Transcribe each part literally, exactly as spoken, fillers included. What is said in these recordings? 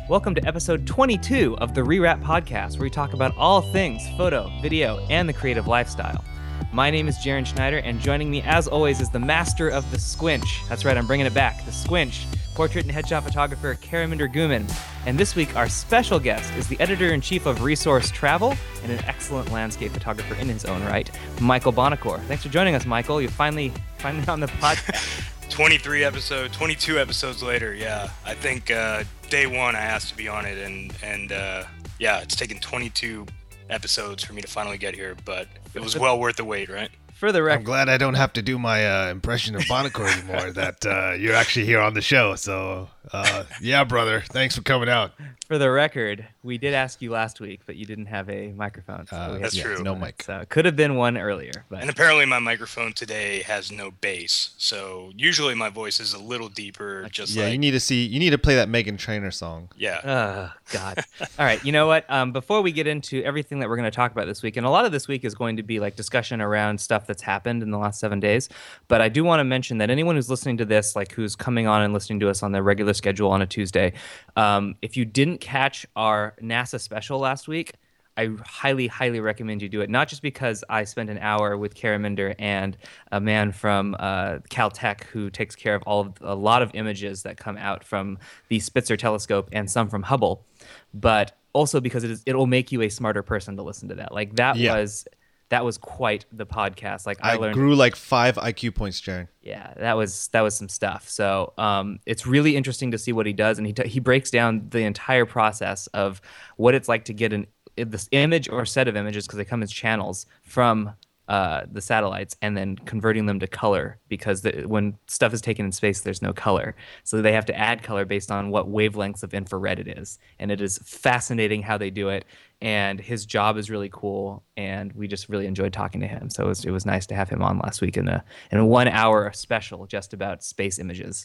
Welcome to episode twenty-two of the Rewrap Podcast, where we talk about all things photo, video, and the creative lifestyle. My name is Jaron Schneider, and joining me, as always, is the master of the squinch. That's right, I'm bringing it back, the squinch, portrait and headshot photographer Karaminder Guman. And this week, our special guest is the editor-in-chief of Resource Travel and an excellent landscape photographer in his own right, Michael Bonacore. Thanks for joining us, Michael. You're finally, finally on the podcast. twenty-three episodes, twenty-two episodes later, yeah. I think uh, day one I asked to be on it, and and uh, yeah, it's taken twenty-two episodes for me to finally get here, but it was well worth the wait, right? For the record, I'm glad I don't have to do my uh, impression of Bonacore anymore, that uh, you're actually here on the show. So, uh, yeah, brother, thanks for coming out. For the record, we did ask you last week, but you didn't have a microphone. So Uh, we had That's to- true. No mic. So it could have been one earlier. But And apparently my microphone today has no bass, so usually my voice is a little deeper, just Yeah, like, you need to see. You need to play that Megan Trainor song. yeah. Oh, God. All right. You know what? Um, before we get into everything that we're going to talk about this week, and a lot of this week is going to be like discussion around stuff that's happened in the last seven days. But I do want to mention that anyone who's listening to this, like who's coming on and listening to us on the regular schedule on a Tuesday, um, if you didn't catch our NASA special last week, I highly, highly recommend you do it. Not just because I spent an hour with Karaminder and a man from uh, Caltech who takes care of all of a lot of images that come out from the Spitzer telescope and some from Hubble, but also because it is it will make you a smarter person to listen to that. Like that Yeah. was that was quite the podcast. Like I, I, learned. grew like five I Q points, Jaron. Yeah, that was that was some stuff. So um, it's really interesting to see what he does, and he t- he breaks down the entire process of what it's like to get an this image or set of images, because they come as channels from uh, the satellites, and then converting them to color, because the, when stuff is taken in space, there's no color, so they have to add color based on what wavelengths of infrared it is, and it is fascinating how they do it. And his job is really cool, and we just really enjoyed talking to him. So it was, it was nice to have him on last week in a in a one hour special just about space images.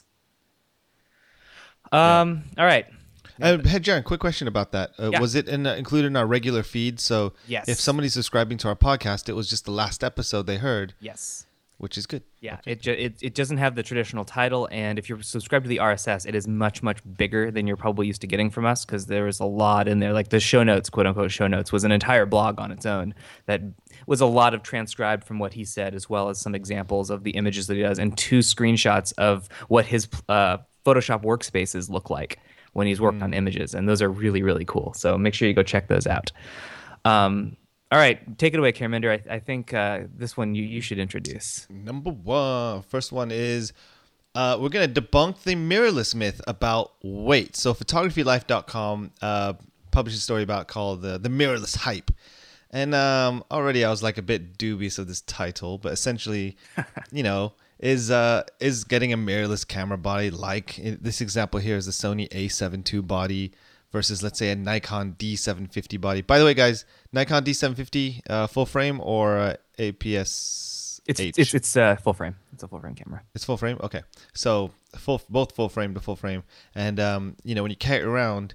Um. Yeah. All right. Uh, hey, Jaron, quick question about that. Uh, Yeah. Was it in, uh, included in our regular feed? So Yes. if somebody's subscribing to our podcast, it was just the last episode they heard, Yes. which is good. Yeah, it, ju- it it doesn't have the traditional title, and if you're subscribed to the R S S, it is much, much bigger than you're probably used to getting from us, because there was a lot in there. Like the show notes, quote unquote show notes, was an entire blog on its own that was a lot of transcribed from what he said, as well as some examples of the images that he does, and two screenshots of what his uh, Photoshop workspaces look like when he's worked mm. on images, and those are really, really cool. So make sure you go check those out. Um, All right, take it away, Karaminder. I, I think uh, this one you, you should introduce. Number one. First one is uh, we're going to debunk the mirrorless myth about weight. So photography life dot com uh, published a story about called the, the mirrorless hype. And um, already I was like a bit dubious of this title, but essentially, you know, is uh, is getting a mirrorless camera body like in this example here is the Sony A seven two body versus, let's say, a Nikon D seven fifty body. By the way, guys, Nikon D seven fifty uh, full frame or uh, A P S It's H? it's it's uh, full frame. It's a full frame camera. It's full frame? Okay. So full, both full frame to full frame. And, um, you know, when you carry it around,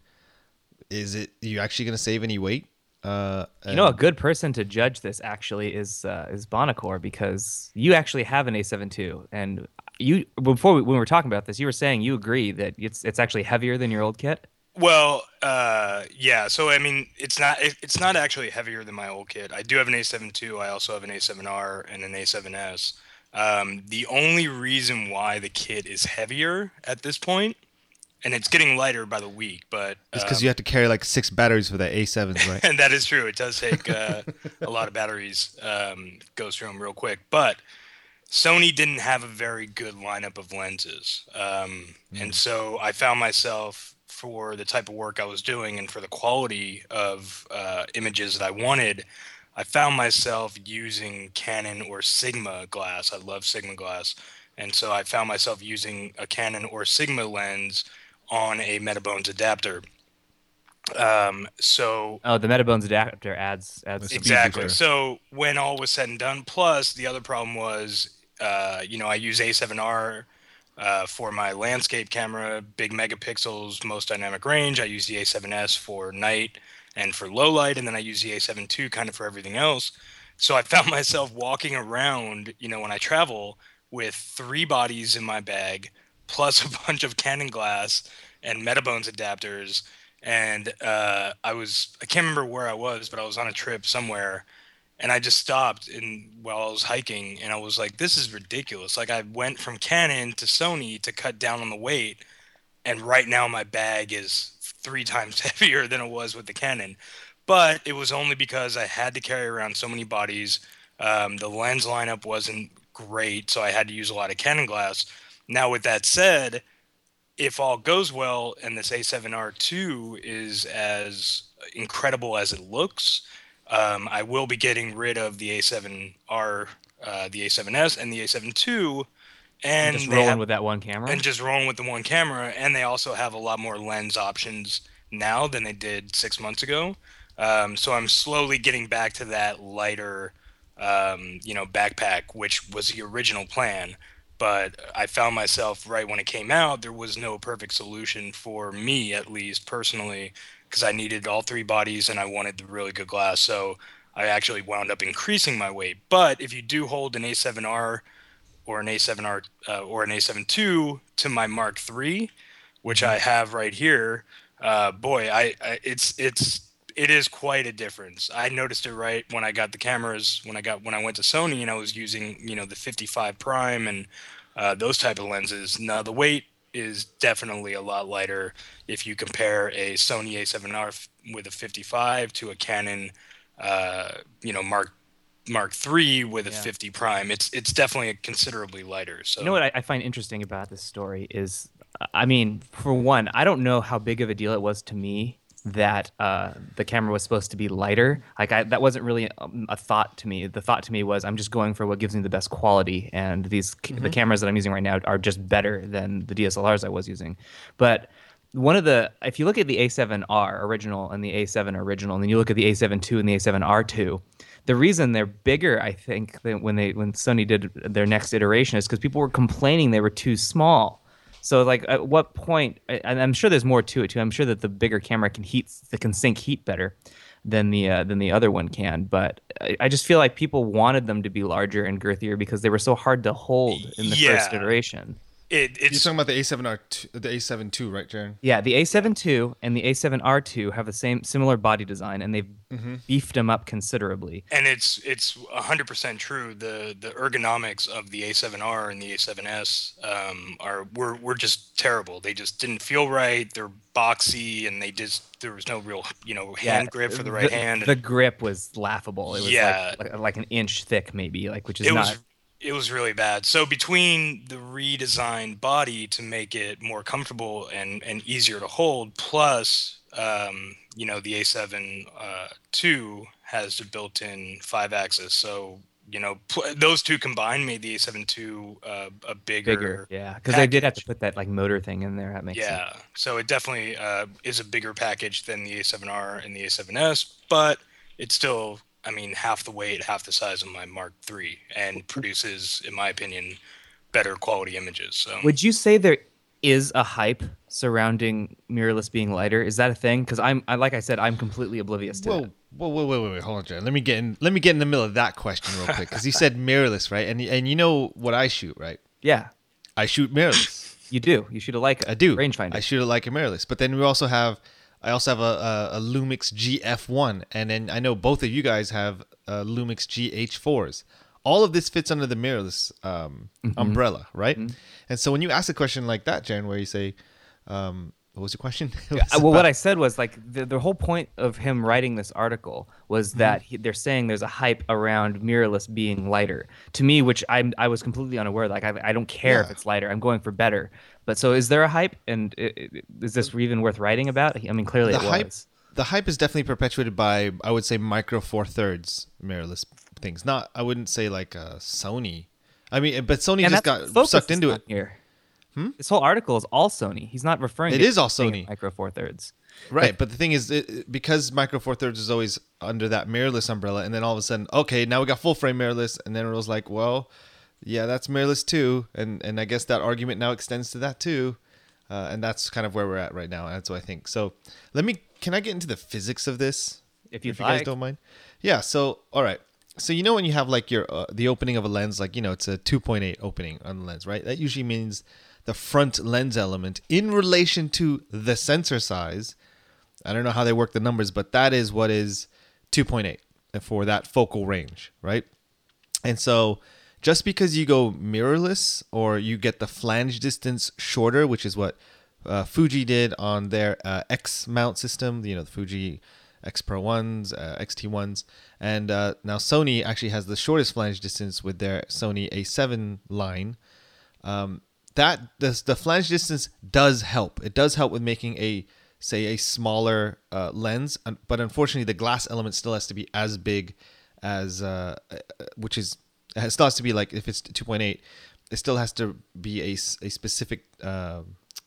is it, are you actually going to save any weight? Uh, you know, a good person to judge this actually is uh, is Bonacore, because you actually have an A seven two, and you before we, when we were talking about this, you were saying you agree that it's it's actually heavier than your old kit. Well, uh, yeah. So I mean, it's not it, it's not actually heavier than my old kit. I do have an A seven two. I also have an A seven R and an A seven S. Um, the only reason why the kit is heavier at this point, and it's getting lighter by the week, but it's because um, you have to carry like six batteries for the A sevens, right? and that is true. It does take uh, a lot of batteries. Um, goes through them real quick, but Sony didn't have a very good lineup of lenses, um, mm. and so I found myself, for the type of work I was doing and for the quality of uh, images that I wanted, I found myself using Canon or Sigma glass. I love Sigma glass. And so I found myself using a Canon or Sigma lens on a Metabones adapter. Um, so oh, the Metabones adapter adds adds exactly. So when all was said and done, plus the other problem was, uh, you know, I use A seven R uh, for my landscape camera, big megapixels, most dynamic range. I use the A seven S for night and for low light, and then I use the A seven two kind of for everything else. So I found myself walking around, you know, when I travel with three bodies in my bag, plus a bunch of Canon glass and Metabones adapters. and uh, I was I can't remember where I was, but I was on a trip somewhere, and I just stopped in while I was hiking, and I was like, this is ridiculous. Like I went from Canon to Sony to cut down on the weight, and right now my bag is three times heavier than it was with the Canon. But it was only because I had to carry around so many bodies. Um, the lens lineup wasn't great, so I had to use a lot of Canon glass. Now, with that said, if all goes well and this A seven R two is as incredible as it looks, um, I will be getting rid of the A seven R, uh, the A seven S, and the A seven two, and Just they rolling have- with that one camera. and just rolling with the one camera. And they also have a lot more lens options now than they did six months ago. Um, so I'm slowly getting back to that lighter, um, you know, backpack, which was the original plan. But I found myself right when it came out, there was no perfect solution for me, at least personally, because I needed all three bodies and I wanted the really good glass. So I actually wound up increasing my weight. But if you do hold an A seven R or an A seven R uh, or an A seven two to my Mark three, which I have right here, uh, boy, I, I it's it's it is quite a difference. I noticed it right when I got the cameras, when I got when I went to Sony and I was using, you know, the fifty-five prime and uh, those type of lenses. Now the weight is definitely a lot lighter if you compare a Sony A seven R with a fifty-five to a Canon, uh, you know, Mark Mark three with a Yeah. fifty prime. It's it's definitely considerably lighter. So You know what I, I find interesting about this story is, I mean, for one, I don't know how big of a deal it was to me that uh, the camera was supposed to be lighter. Like I, that wasn't really um, a thought to me. The thought to me was I'm just going for what gives me the best quality, and these Mm-hmm. the cameras that I'm using right now are just better than the D S L Rs I was using. But one of the, if you look at the A seven R original and the A seven original, and then you look at the A seven two and the A seven R two, the reason they're bigger, I think, than when they when Sony did their next iteration is because people were complaining they were too small. So, like, at what point? And I'm sure there's more to it too. I'm sure that the bigger camera can heat, that can sink heat better than the uh, than the other one can. But I, I just feel like people wanted them to be larger and girthier because they were so hard to hold in the first Yeah. iteration. it, You're it's talking about the A seven R, two, the A seven two, right, Jaron? Yeah, the A seven two and the A seven R two have the same similar body design, and they've beefed them up considerably. and it's it's one hundred percent true. The the ergonomics of the A seven R and the A seven S um, are were were just terrible. They just didn't feel right. They're boxy, and they just there was no real you know hand grip for the right hand. The grip was laughable. It was Yeah. like, like like an inch thick, maybe, like which is it not. was it was really bad. So between the redesigned body to make it more comfortable and and easier to hold, plus um, you know the A seven uh, two has a built-in five axis, so you know pl- those two combined made the A seven two uh, a bigger. bigger, yeah, because they did have to package. put that like motor thing in there. That makes sense. Yeah, so it definitely uh, is a bigger package than the A seven R and the A seven S, but it's still, I mean, half the weight, half the size of my Mark three, and produces, in my opinion, better quality images. So Would you say there is a hype surrounding mirrorless being lighter? Is that a thing? Because I'm, I, like I said, I'm completely oblivious to Whoa, that. whoa, whoa, wait, wait, wait, hold on, Jaron. Let me get in. Let me get in the middle of that question real quick, because you said mirrorless, right? And and you know what I shoot, right? Yeah, I shoot mirrorless. you do. You should have like I do. rangefinder. I shoot it like a mirrorless. But then we also have, I also have a, a, a Lumix G F one, and then I know both of you guys have uh, Lumix G H fours. All of this fits under the mirrorless um, umbrella, right? And so when you ask a question like that, Jaron, where you say, um, what was the question? It was Uh, well, what about- I said was like the, the whole point of him writing this article was that he, they're saying there's a hype around mirrorless being lighter. To me, which I'm I was completely unaware. Like I, I don't care if Yeah. it's lighter. I'm going for better. But so is there a hype? And i i is this even worth writing about? I mean, clearly the it hype, was. the hype is definitely perpetuated by, I would say, micro four thirds mirrorless things. Not, I wouldn't say like uh, Sony. I mean, but Sony And just that's- got Focus sucked is into not it. Here. This whole article is all Sony. He's not referring. It to is all anything Sony. Micro Four Thirds. Right, but the thing is, it, it- because Micro Four Thirds is always under that mirrorless umbrella, and then all of a sudden, okay, now we got full frame mirrorless, and then it was like, well, yeah, that's mirrorless too, and and I guess that argument now extends to that too, uh, and that's kind of where we're at right now. That's what I think. So let me, can I get into the physics of this, If you'd if you guys like. don't mind? Yeah. So all right. So you know when you have like your uh, the opening of a lens, like you know it's a two point eight opening on the lens, right? That usually means the front lens element in relation to the sensor size I don't know how they work the numbers, but that is what is two point eight for that focal range, right? And so just because you go mirrorless or you get the flange distance shorter, which is what uh, Fuji did on their uh, X mount system, you know, the Fuji X Pro ones, uh, X T ones, and uh, now Sony actually has the shortest flange distance with their Sony A seven line. Um, that the, the flange distance does help. It does help with making a, say, a smaller uh, lens, but unfortunately the glass element still has to be as big as, uh, which is, it still has to be like, if it's two point eight, it still has to be a, a specific uh,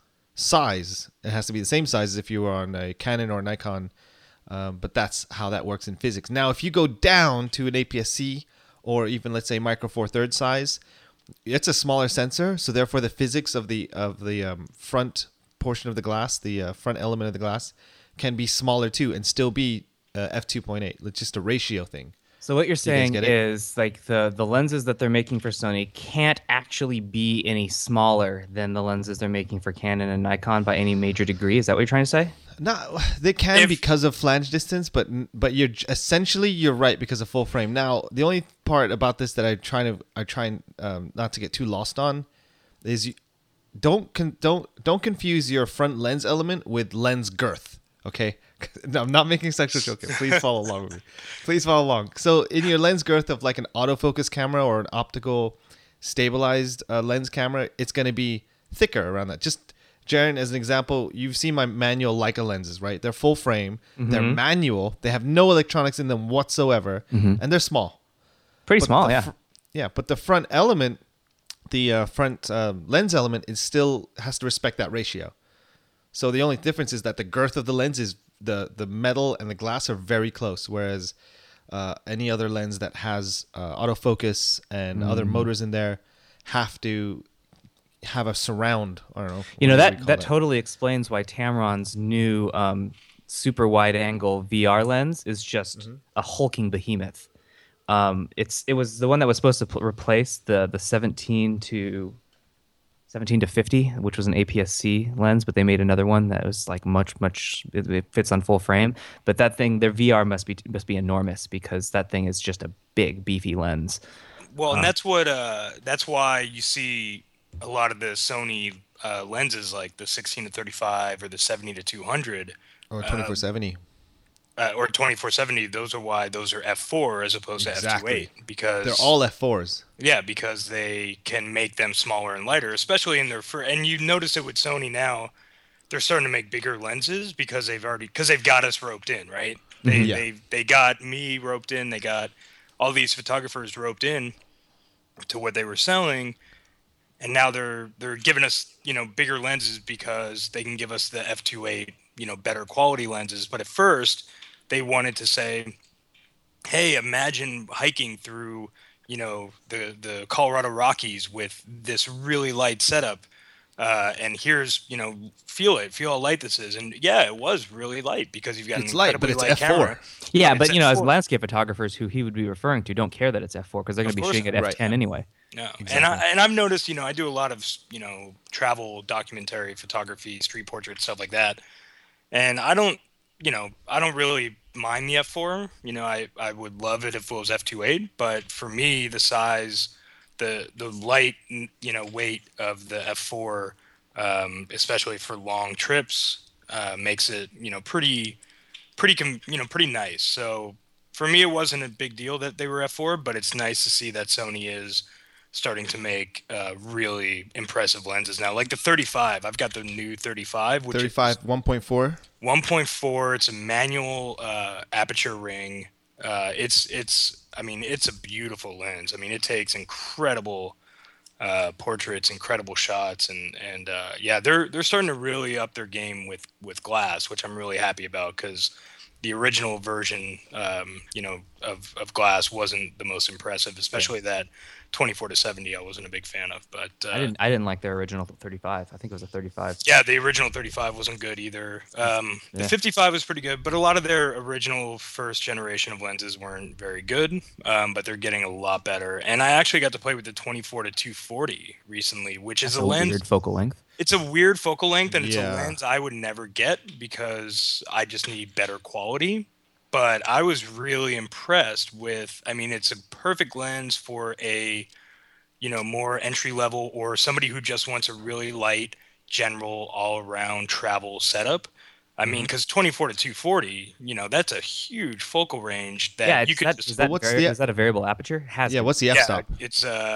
size. It has to be the same size as if you were on a Canon or Nikon, um, but that's how that works in physics. Now, if you go down to an A P S C or even, let's say, Micro Four Thirds size, it's a smaller sensor, so therefore the physics of the of the um, front portion of the glass, the uh, front element of the glass, can be smaller too and still be uh, f two point eight. It's just a ratio thing. So what you're You saying guys get it? is like the, the lenses that they're making for Sony can't actually be any smaller than the lenses they're making for Canon and Nikon by any major degree. Is that what you're trying to say? No, they can If- because of flange distance, but but you're essentially you're right because of full frame. Now, the only part about this that I try to I try and um, not to get too lost on is you don't con- don't don't confuse your front lens element with lens girth. Okay, no, I'm not making sexual joke. Please follow along with me. Please follow along. So, in your lens girth of like an autofocus camera or an optical stabilized uh, lens camera, it's going to be thicker around that. Just Jaren, as an example, you've seen my manual Leica lenses, right? They're full frame, Mm-hmm. they're manual, they have no electronics in them whatsoever, and they're small. Pretty But small, the yeah. fr- yeah, but the front element, the uh, front uh, lens element, is still has to respect that ratio. So the only difference is that the girth of the lens is the the metal and the glass are very close, whereas uh, any other lens that has uh, autofocus and Mm. other motors in there have to have a surround. I don't know. You know, whatever that, we that call totally explains why Tamron's new um, super wide angle V R lens is just Mm-hmm. a hulking behemoth. Um, it's it was the one that was supposed to pl- replace the the seventeen to fifty, which was an A P S C lens, but they made another one that was like much much it, it fits on full frame. But that thing, their V R must be must be enormous because that thing is just a big beefy lens. Well, and that's what uh, that's why you see a lot of the Sony uh, lenses, like the sixteen to thirty-five or the seventy to two hundred, Or twenty-four seventy. uh, or twenty-four seventy. Those are why those are f four as opposed to f two Exactly. eight, because They're all F fours. yeah, because they can make them smaller and lighter, especially in their fir- and you notice it with Sony now. They're starting to make bigger lenses because they've already because they've got us roped in, right? They Yeah. they they got me roped in. They got all these photographers roped in to what they were selling, and now they're they're giving us, you know, bigger lenses because they can give us the f two eight, you know, better quality lenses. But at first, they wanted to say, hey, imagine hiking through, you know, the the Colorado Rockies with this really light setup. Uh, and here's, you know, feel it, feel how light this is. And yeah, it was really light because you've got It's an light, but incredibly it's light F four. camera. Yeah, It's but you know, as F four. landscape photographers who he would be referring to don't care that it's f four because they're going Of to be course shooting at not. f ten Right. anyway. No, and Exactly. I and I've noticed, you know, I do a lot of, you know, travel documentary photography, street portraits, stuff like that, and I don't, you know, I don't really mind the f four. You know, I I would love it if it was f two eight, but for me, the size, the the light, you know, weight of the f four, um, especially for long trips, uh, makes it, you know, pretty, pretty, com- you know, pretty nice. So for me, it wasn't a big deal that they were f four, but it's nice to see that Sony is starting to make uh, really impressive lenses now. Like the thirty-five, I've got the new thirty-five, which thirty-five, is one point four. one point four. It's a manual uh, aperture ring. Uh, it's it's I mean it's a beautiful lens. I mean it takes incredible uh, portraits, incredible shots, and and uh, yeah, they're they're starting to really up their game with with glass, which I'm really happy about because the original version, um, you know, of, of glass wasn't the most impressive, especially that twenty-four to seventy I wasn't a big fan of. But uh, I didn't I didn't like their original thirty-five. I think it was a thirty-five. yeah, the original thirty-five wasn't good either. Um, Yeah. The fifty-five was pretty good, but a lot of their original first generation of lenses weren't very good. Um, but they're getting a lot better. And I actually got to play with the twenty-four to two forty recently, which is That's a a lens. weird focal length. It's a weird focal length, and it's Yeah. a lens I would never get because I just need better quality. But I was really impressed with, I mean, it's a perfect lens for a, you know, more entry level or somebody who just wants a really light, general, all around travel setup. I mean, because twenty-four to two forty, you know, that's a huge focal range that Yeah, you it's could that, just. is that what's vari- the- is that a variable aperture? Has Yeah, to. what's the yeah, f-stop? it's uh,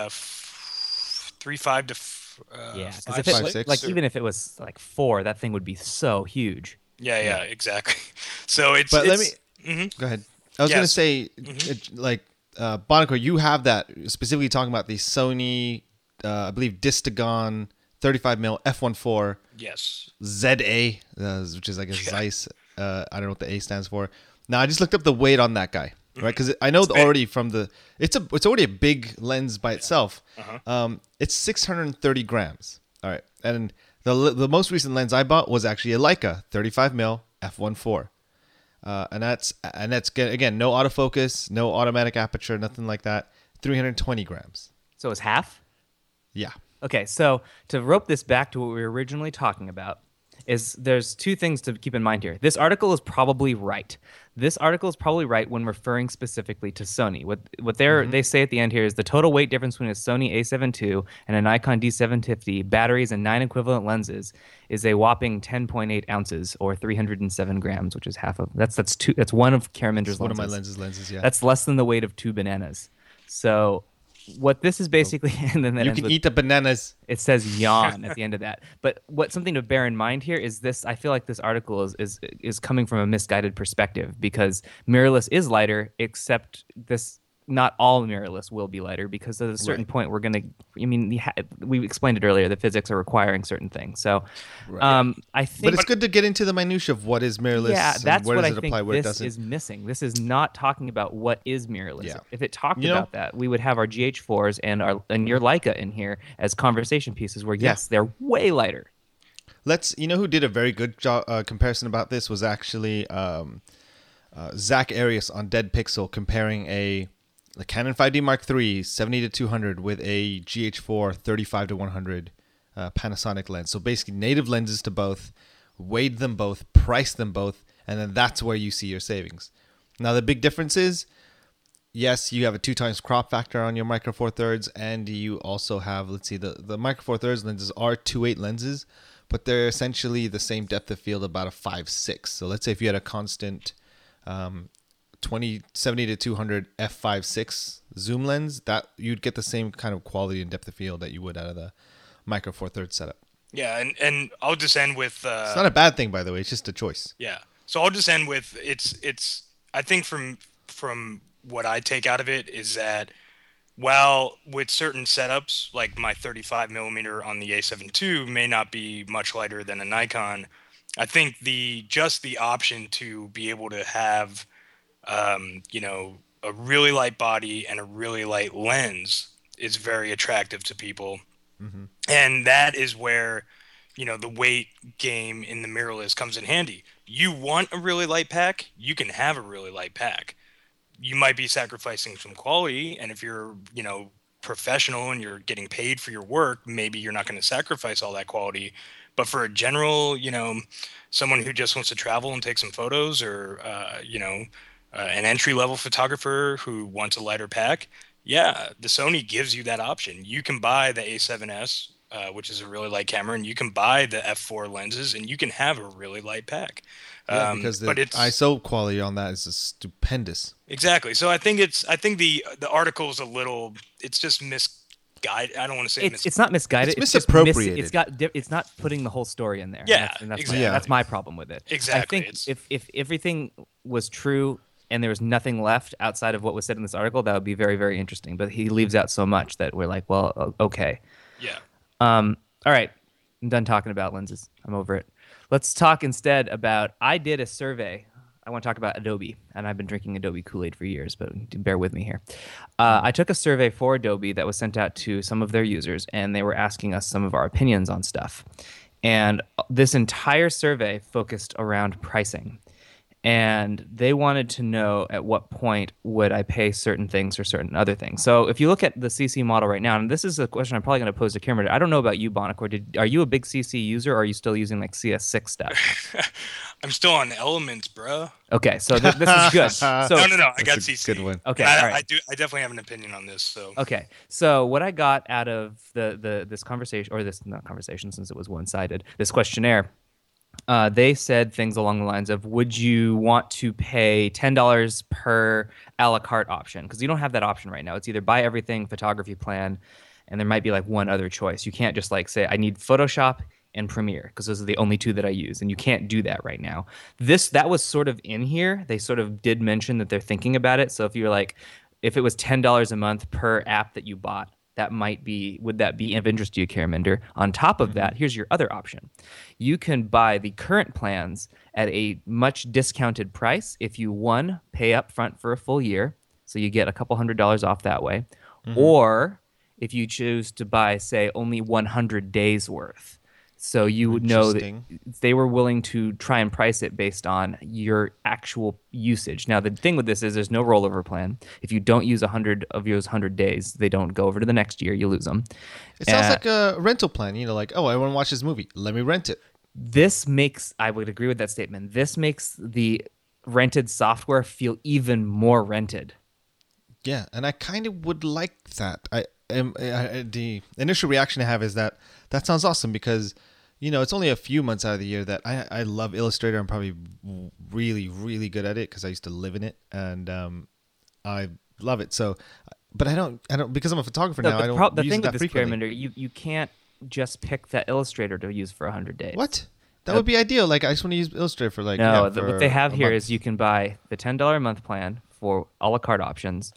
f- three five to f- uh, Yeah, because five, if it Five, was, six. like even if it was like four, that thing would be so huge. Yeah, yeah, exactly. So it's. But let it's, me go ahead. I was Yes. gonna say, it, like, uh, Bonico, you have that specifically talking about the Sony, uh, I believe, Distagon thirty-five mil f one point four Yes. Z A, uh, which is I guess Zeiss. Uh, I don't know what the A stands for. Now I just looked up the weight on that guy, right? Because I know big. already from the it's a it's already a big lens by itself. Uh-huh. Um, it's six hundred thirty grams. All right, and the the most recent lens I bought was actually a Leica thirty-five mil f one point four. Uh, and that's and that's good. Again, no autofocus, no automatic aperture, nothing like that. three hundred twenty grams. So it's half. Yeah. Okay, so to rope this back to what we were originally talking about, is there's two things to keep in mind here. This article is probably right. This article is probably right when referring specifically to Sony. What what they they say at the end here is the total weight difference between a Sony A seven two and a Nikon D seven fifty, batteries and nine equivalent lenses, is a whopping ten point eight ounces or three hundred seven grams, which is half of that's that's two that's one of Karaminder's lenses. One of my lenses lenses, yeah. That's less than the weight of two bananas. So what this is basically, and then that you ends can with, eat the bananas. it says yawn at the end of that. But what something to bear in mind here is this. I feel like this article is is is coming from a misguided perspective because mirrorless is lighter, except this. Not all mirrorless will be lighter because at a certain Right. point we're gonna. I mean, you ha- we explained it earlier. The physics are requiring certain things. So, Right. um, I think. But it's good to get into the minutia of what is mirrorless. Yeah, and that's where what does I it think apply, where it this doesn't. is missing. This is not talking about what is mirrorless. Yeah. If it talked You know- about that, we would have our G H fours and our and your Leica in here as conversation pieces where, Yeah. yes, they're way lighter. Let's. You know who did a very good jo- uh, comparison about this was actually um, uh, Zach Arias on Dead Pixel comparing a, a Canon five D Mark three seventy to two hundred with a G H four thirty-five to one hundred uh, Panasonic lens. So basically, native lenses to both, weighed them both, priced them both, and then that's where you see your savings. Now the big difference is, yes, you have a two times crop factor on your Micro Four Thirds, and you also have, let's see, the the Micro Four Thirds lenses are two eight lenses, but they're essentially the same depth of field, about a five six. So let's say if you had a constant um, twenty seventy to two hundred f five six zoom lens, that you'd get the same kind of quality and depth of field that you would out of the Micro Four Thirds setup. Yeah, and, and I'll just end with. Uh, It's not a bad thing, by the way. It's just a choice. Yeah. So I'll just end with it's it's I think from from what I take out of it is that while with certain setups like my thirty-five millimeter on the A seven two may not be much lighter than a Nikon, I think the just the option to be able to have um, you know a really light body and a really light lens is very attractive to people. Mm-hmm. And that is where, you know, the weight game in the mirrorless comes in handy. You want a really light pack, you can have a really light pack. You might be sacrificing some quality, and if you're, you know, professional and you're getting paid for your work, maybe you're not going to sacrifice all that quality. But for a general, you know, someone who just wants to travel and take some photos, or, uh, you know, uh, an entry-level photographer who wants a lighter pack, yeah, the Sony gives you that option. You can buy the A seven S, uh, which is a really light camera, and you can buy the f four lenses, and you can have a really light pack. Yeah, Um, because the but it's I S O quality on that is stupendous. exactly. So I think it's I think the the article is a little. It's just misguided. I don't want to say It's mis- it's not misguided. It's just mis- misappropriated. it's got di- it's not putting the whole story in there. Yeah, and that's, and that's, exactly. my, Yeah. that's my problem with it. Exactly, I think it's- if if everything was true and there was nothing left outside of what was said in this article, that would be very very interesting. But he leaves out so much that we're like, well, o- okay. yeah. Um, all right, I'm done talking about lenses. I'm over it. Let's talk instead about. I did a survey. I want to talk about Adobe, and I've been drinking Adobe Kool-Aid for years, but bear with me here. Uh, I took a survey for Adobe that was sent out to some of their users, and they were asking us some of our opinions on stuff. And this entire survey focused around pricing. and they wanted to know at what point would I pay certain things for certain other things. So if you look at the C C model right now, and this is a question I'm probably going to pose to Cameron. I don't know about you, Bonacor. Did are you a big C C user, or are you still using like C S six stuff? I'm still on Elements, bro. Okay, so th- this is good. So no, no, no. I got That's a C C. good one. Okay, I, all right. I do. I definitely have an opinion on this. So Okay, so what I got out of the the this conversation, or this not conversation, since it was one sided, this questionnaire. Uh, they said things along the lines of, would you want to pay ten dollars per a la carte option? Because you don't have that option right now. It's either buy everything, photography plan, and there might be like one other choice. You can't just like say, I need Photoshop and Premiere, because those are the only two that I use, and you can't do that right now. This That was sort of in here. They sort of did mention that they're thinking about it. So if you're like, if it was ten dollars a month per app that you bought, that might be, would that be of interest to you, Caraminder? On top of that, here's your other option. You can buy the current plans at a much discounted price if you, one, pay up front for a full year, so you get a couple hundred dollars off that way, mm-hmm. or if you choose to buy, say, only one hundred days worth. So you would know that they were willing to try and price it based on your actual usage. Now, the thing with this is there's no rollover plan. If you don't use one hundred of those one hundred days, they don't go over to the next year. You lose them. It sounds uh, like a rental plan. You know, like, oh, I want to watch this movie. Let me rent it. This makes, I would agree with that statement. This makes the rented software feel even more rented. Yeah, and I kind of would like that. I, am, I the initial reaction I have is that that sounds awesome because, you know, it's only a few months out of the year that I, I love Illustrator. I'm probably really, really good at it because I used to live in it, and um, I love it. So, but I don't, I don't because I'm a photographer no, now. I don't pro- the use thing it that with this frequently. Caraminder, you you can't just pick that Illustrator to use for one hundred days. What? That would be ideal. Like, I just want to use Illustrator for like. No, yeah, the, for what they have a here month. is you can buy the ten dollars a month plan for a la carte options,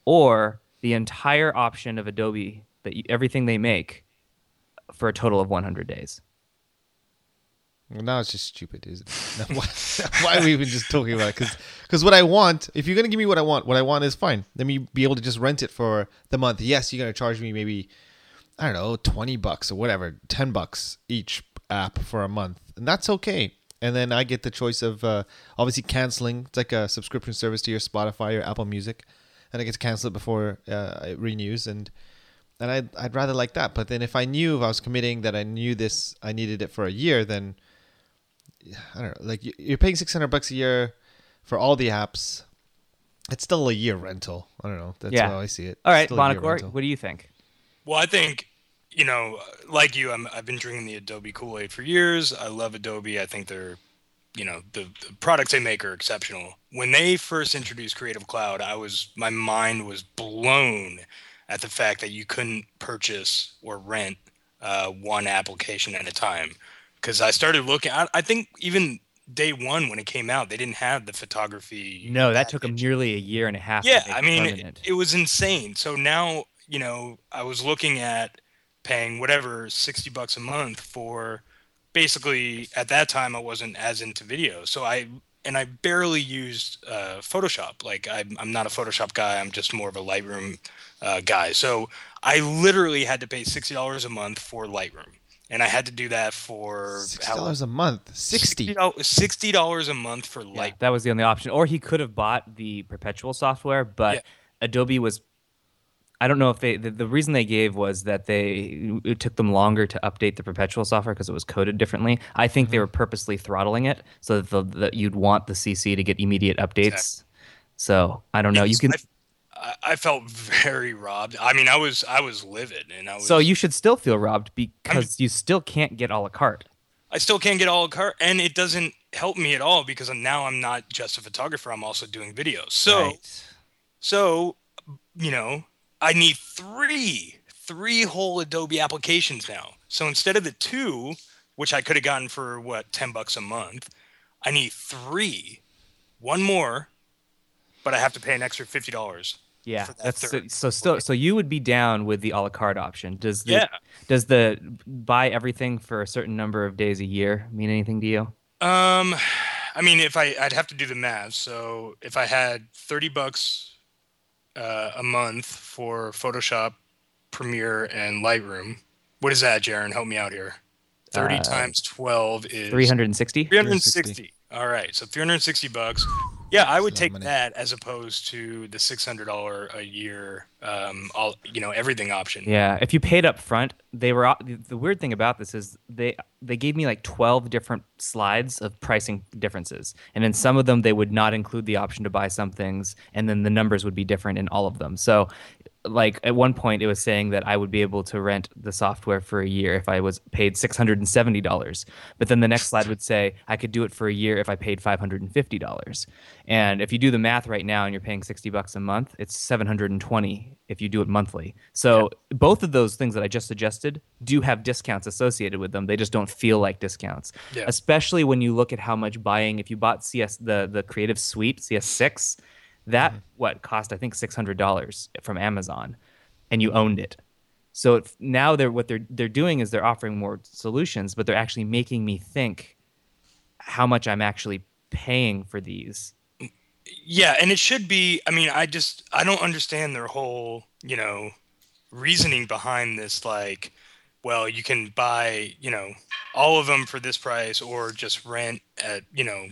or the entire option of Adobe, that you, everything they make, for a total of one hundred days. Well, now it's just stupid, is it? Now, why, why are we even just talking about it? Because because what I want, if you're going to give me what I want, what I want is fine. Let me be able to just rent it for the month. Yes, you're going to charge me maybe, I don't know, twenty bucks or whatever, ten bucks each app for a month. And that's okay. And then I get the choice of uh, obviously canceling. It's like a subscription service to your Spotify or Apple Music. And I get to cancel it before uh, it renews. And and I'd, I'd rather like that. But then if I knew, if I was committing that I knew this, I needed it for a year, then I don't know. Like, you're paying six hundred bucks a year for all the apps. It's still a year rental. I don't know. That's Yeah. how I see it. All right, Still a year Bonacor, rental. what do you think? Well, I think, you know, like you, I'm, I've been drinking the Adobe Kool-Aid for years. I love Adobe. I think they're, you know, the, the products they make are exceptional. When they first introduced Creative Cloud, I was, my mind was blown at the fact that you couldn't purchase or rent uh, one application at a time. Because I started looking, I, I think even day one when it came out, they didn't have the photography. No, that took them package. nearly a year and a half. Yeah, to make I mean, permanent. it, it was insane. So now, you know, I was looking at paying whatever sixty bucks a month for basically, at that time, I wasn't as into video. So I, and I barely used uh, Photoshop. Like, I'm, I'm not a Photoshop guy. I'm just more of a Lightroom uh, guy. So I literally had to pay sixty dollars a month for Lightroom. And I had to do that for sixty dollars a month. sixty sixty dollars a month for Yeah, Lightroom. that was the only option. Or he could have bought the perpetual software, but Yeah. Adobe was, I don't know if they, the, the reason they gave was that they, it took them longer to update the perpetual software because it was coded differently. I think Mm-hmm. they were purposely throttling it so that, the, that you'd want the C C to get immediate updates. Exactly. So I don't know. You Yes, can. I, I felt very robbed. I mean, I was I was livid, and I was. So you should still feel robbed because you still can't get a la carte. I still can't get all the car, and it doesn't help me at all because now I'm not just a photographer. I'm also doing videos. So, Right. so you know, I need three, three whole Adobe applications now. So instead of the two, which I could have gotten for what ten bucks a month, I need three, one more, but I have to pay an extra fifty dollars. Yeah, for that that's so, third. so still so you would be down with the a la carte option. Does the Yeah. does the buy everything for a certain number of days a year mean anything to you? Um, I mean, if I, I'd have to do the math. So if I had thirty bucks uh, a month for Photoshop, Premiere, and Lightroom, what is that, Jaron? Help me out here. Thirty Uh, times twelve is three hundred sixty? three hundred sixty. All right, so three hundred sixty bucks. Yeah, I would That's a lot of take money. that as opposed to the six hundred dollars a year, um, all you know, everything option. Yeah, if you paid up front, they were the the weird thing about this is they they gave me like twelve different slides of pricing differences. And in some of them they would not include the option to buy some things, and then the numbers would be different in all of them. So like at one point it was saying that I would be able to rent the software for a year if I was paid six hundred seventy dollars. But then the next slide would say I could do it for a year if I paid five hundred fifty dollars. And if you do the math right now and you're paying sixty bucks a month, it's seven hundred twenty if you do it monthly. So yeah. Both of those things that I just suggested do have discounts associated with them. They just don't feel like discounts. Yeah. Especially when you look at how much buying, if you bought C S the the Creative Suite, C S six, that mm-hmm. what cost I think six hundred dollars from Amazon, and you owned it. So it, now they're what they're they're doing is they're offering more solutions, but they're actually making me think how much I'm actually paying for these. Yeah, and it should be. I mean, I just I don't understand their whole you know reasoning behind this. Like, well, you can buy you know all of them for this price, or just rent at you know.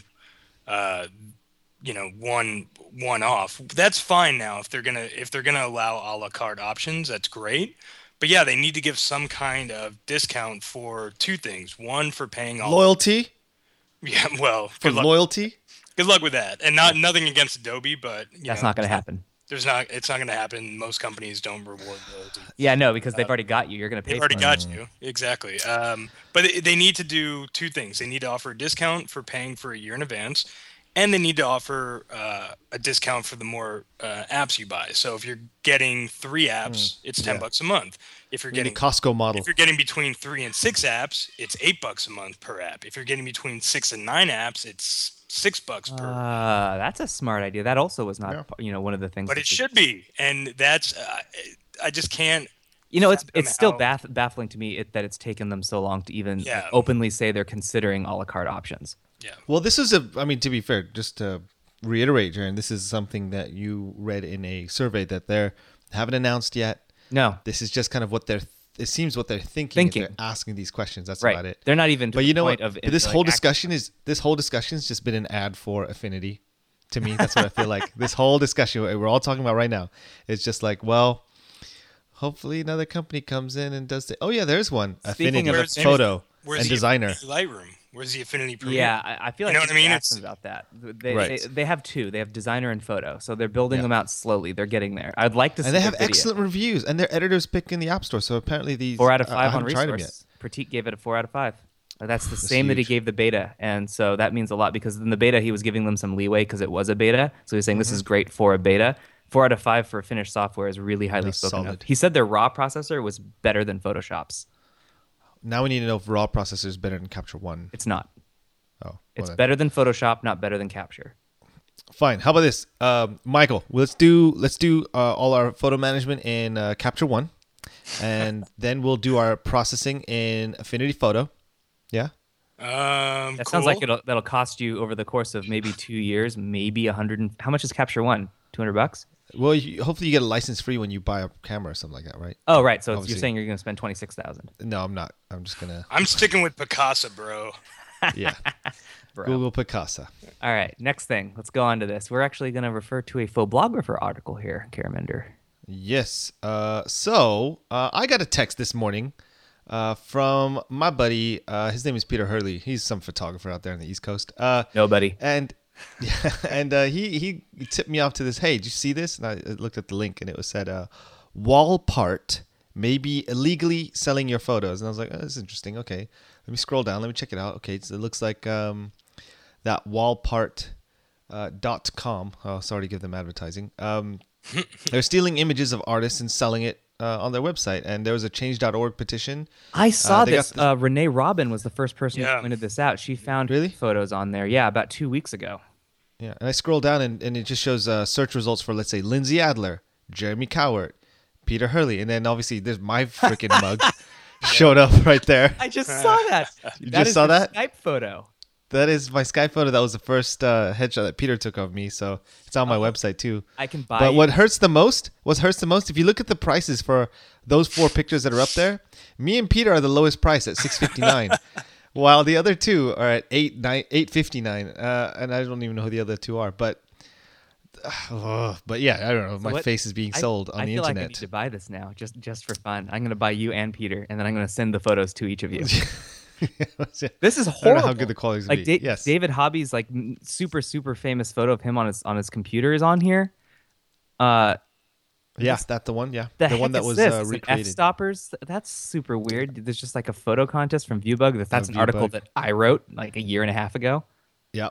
Uh, you know one one off. That's fine now if they're gonna if they're gonna allow a la carte options. That's great, but yeah, they need to give some kind of discount for two things. One, for paying all loyalty. Yeah, well, for luck. loyalty. Good luck with that. And not nothing against Adobe, but you that's know, not going to happen. There's not. It's not going to happen. Most companies don't reward loyalty. Yeah, no, because they've already got you. You're going to pay. They've already for got it. you. Exactly. Um, but they, they need to do two things. They need to offer a discount for paying for a year in advance. And they need to offer uh, a discount for the more uh, apps you buy. So if you're getting three apps, mm, it's ten yeah. bucks a month. If you're getting the Costco model, if you're getting between three and six apps, it's eight bucks a month per app. If you're getting between six and nine apps, it's six bucks per. Uh, that's a smart idea. That also was not, yeah. you know, one of the things. But it should be, and that's uh, I just can't. You know, it's it's still baff- baffling to me it, that it's taken them so long to even yeah. openly say they're considering a la carte options. Yeah. Well, this is a. I mean, to be fair, just to reiterate, Jaron, this is something that you read in a survey that they haven't announced yet. No. This is just kind of what they're. It seems what they're thinking. Thinking. If they're asking these questions. That's right. about it. They're not even. To but the you know point what? Of, but this like, whole discussion is. This whole discussion has just been an ad for Affinity. To me, that's what I feel like. This whole discussion we're all talking about right now is just like, well, hopefully another company comes in and does the. Oh yeah, there's one. Speaking Affinity of Photo where's and the Designer. Lightroom. Where's the Affinity Premium? Yeah, I, I feel like you know what I mean. It's about that. They, right. they they have two. They have Designer and Photo, so they're building yeah. them out slowly. They're getting there. I'd like to see. And they have video. excellent reviews, and their editors pick in the App Store. So apparently these four out of five uh, on Resource. Pratik gave it a four out of five. That's the That's same huge. that he gave the beta, and so that means a lot because in the beta he was giving them some leeway because it was a beta. So he was saying this mm-hmm. is great for a beta. Four out of five for finished software is really highly That's spoken solid. of. He said their raw processor was better than Photoshop's. Now we need to know if raw processor is better than Capture One. It's not. Oh, well it's then. better than Photoshop, not better than Capture. Fine. How about this, um, Michael? Let's do let's do uh, all our photo management in uh, Capture One, and then we'll do our processing in Affinity Photo. Yeah. Um, that cool. sounds like it'll that'll cost you over the course of maybe two years, maybe a hundred. And, how much is Capture One? Two hundred bucks. Well, you, hopefully you get a license free when you buy a camera or something like that, right? Oh, right. So it's, Obviously. you're saying you're going to spend twenty six thousand. No, I'm not. I'm just gonna. I'm sticking with Picasa, bro. Yeah. Bro. Google Picasa. All right. Next thing. Let's go on to this. We're actually going to refer to a Photographer article here, Caraminder. Yes. Uh, so uh, I got a text this morning uh, from my buddy. Uh, his name is Peter Hurley. He's some photographer out there on the East Coast. Uh, Nobody. And yeah, and uh, he he tipped me off to this. Hey, did you see this? And I looked at the link, and it was said, uh, "Walpart may be illegally selling your photos." And I was like, oh, "That's interesting. Okay, let me scroll down. Let me check it out." Okay, so it looks like um, that Walpart uh, dot com. Oh, sorry to give them advertising. Um, they're stealing images of artists and selling it uh, on their website. And there was a change dot org petition. I saw Uh, this. this- Uh, Renee Robin was the first person Yeah. who pointed this out. She found Really? photos on there. Yeah, about two weeks ago. Yeah, and I scroll down and, and it just shows uh, search results for, let's say, Lindsay Adler, Jeremy Cowart, Peter Hurley, and then obviously there's my freaking mug showed up right there. I just saw that. You That just is saw your that? Skype photo. That is my Skype photo. That was the first uh, headshot that Peter took of me, so it's on my Oh. website too. I can buy. But you- what hurts the most, what hurts the most, if you look at the prices for those four pictures that are up there, me and Peter are the lowest price at six fifty nine. while the other two are at eight nine eight fifty nine, uh, and I don't even know who the other two are, but. Uh, but yeah, I don't know. My what- face is being I- sold on I the feel internet. like I need to buy this now, just just for fun. I'm going to buy you and Peter, and then I'm going to send the photos to each of you. This is I don't horrible. know how good the quality is. Like be. Da- yes. David Hobby's like m- super super famous photo of him on his on his computer is on here. Uh, Yes, that's the one. Yeah, the, the heck one that is was this? uh, It's an recreated. F-stoppers. That's super weird. There's just like a photo contest from Viewbug. That that's Oh, an article Viewbug. that I wrote like a year and a half ago. Yep.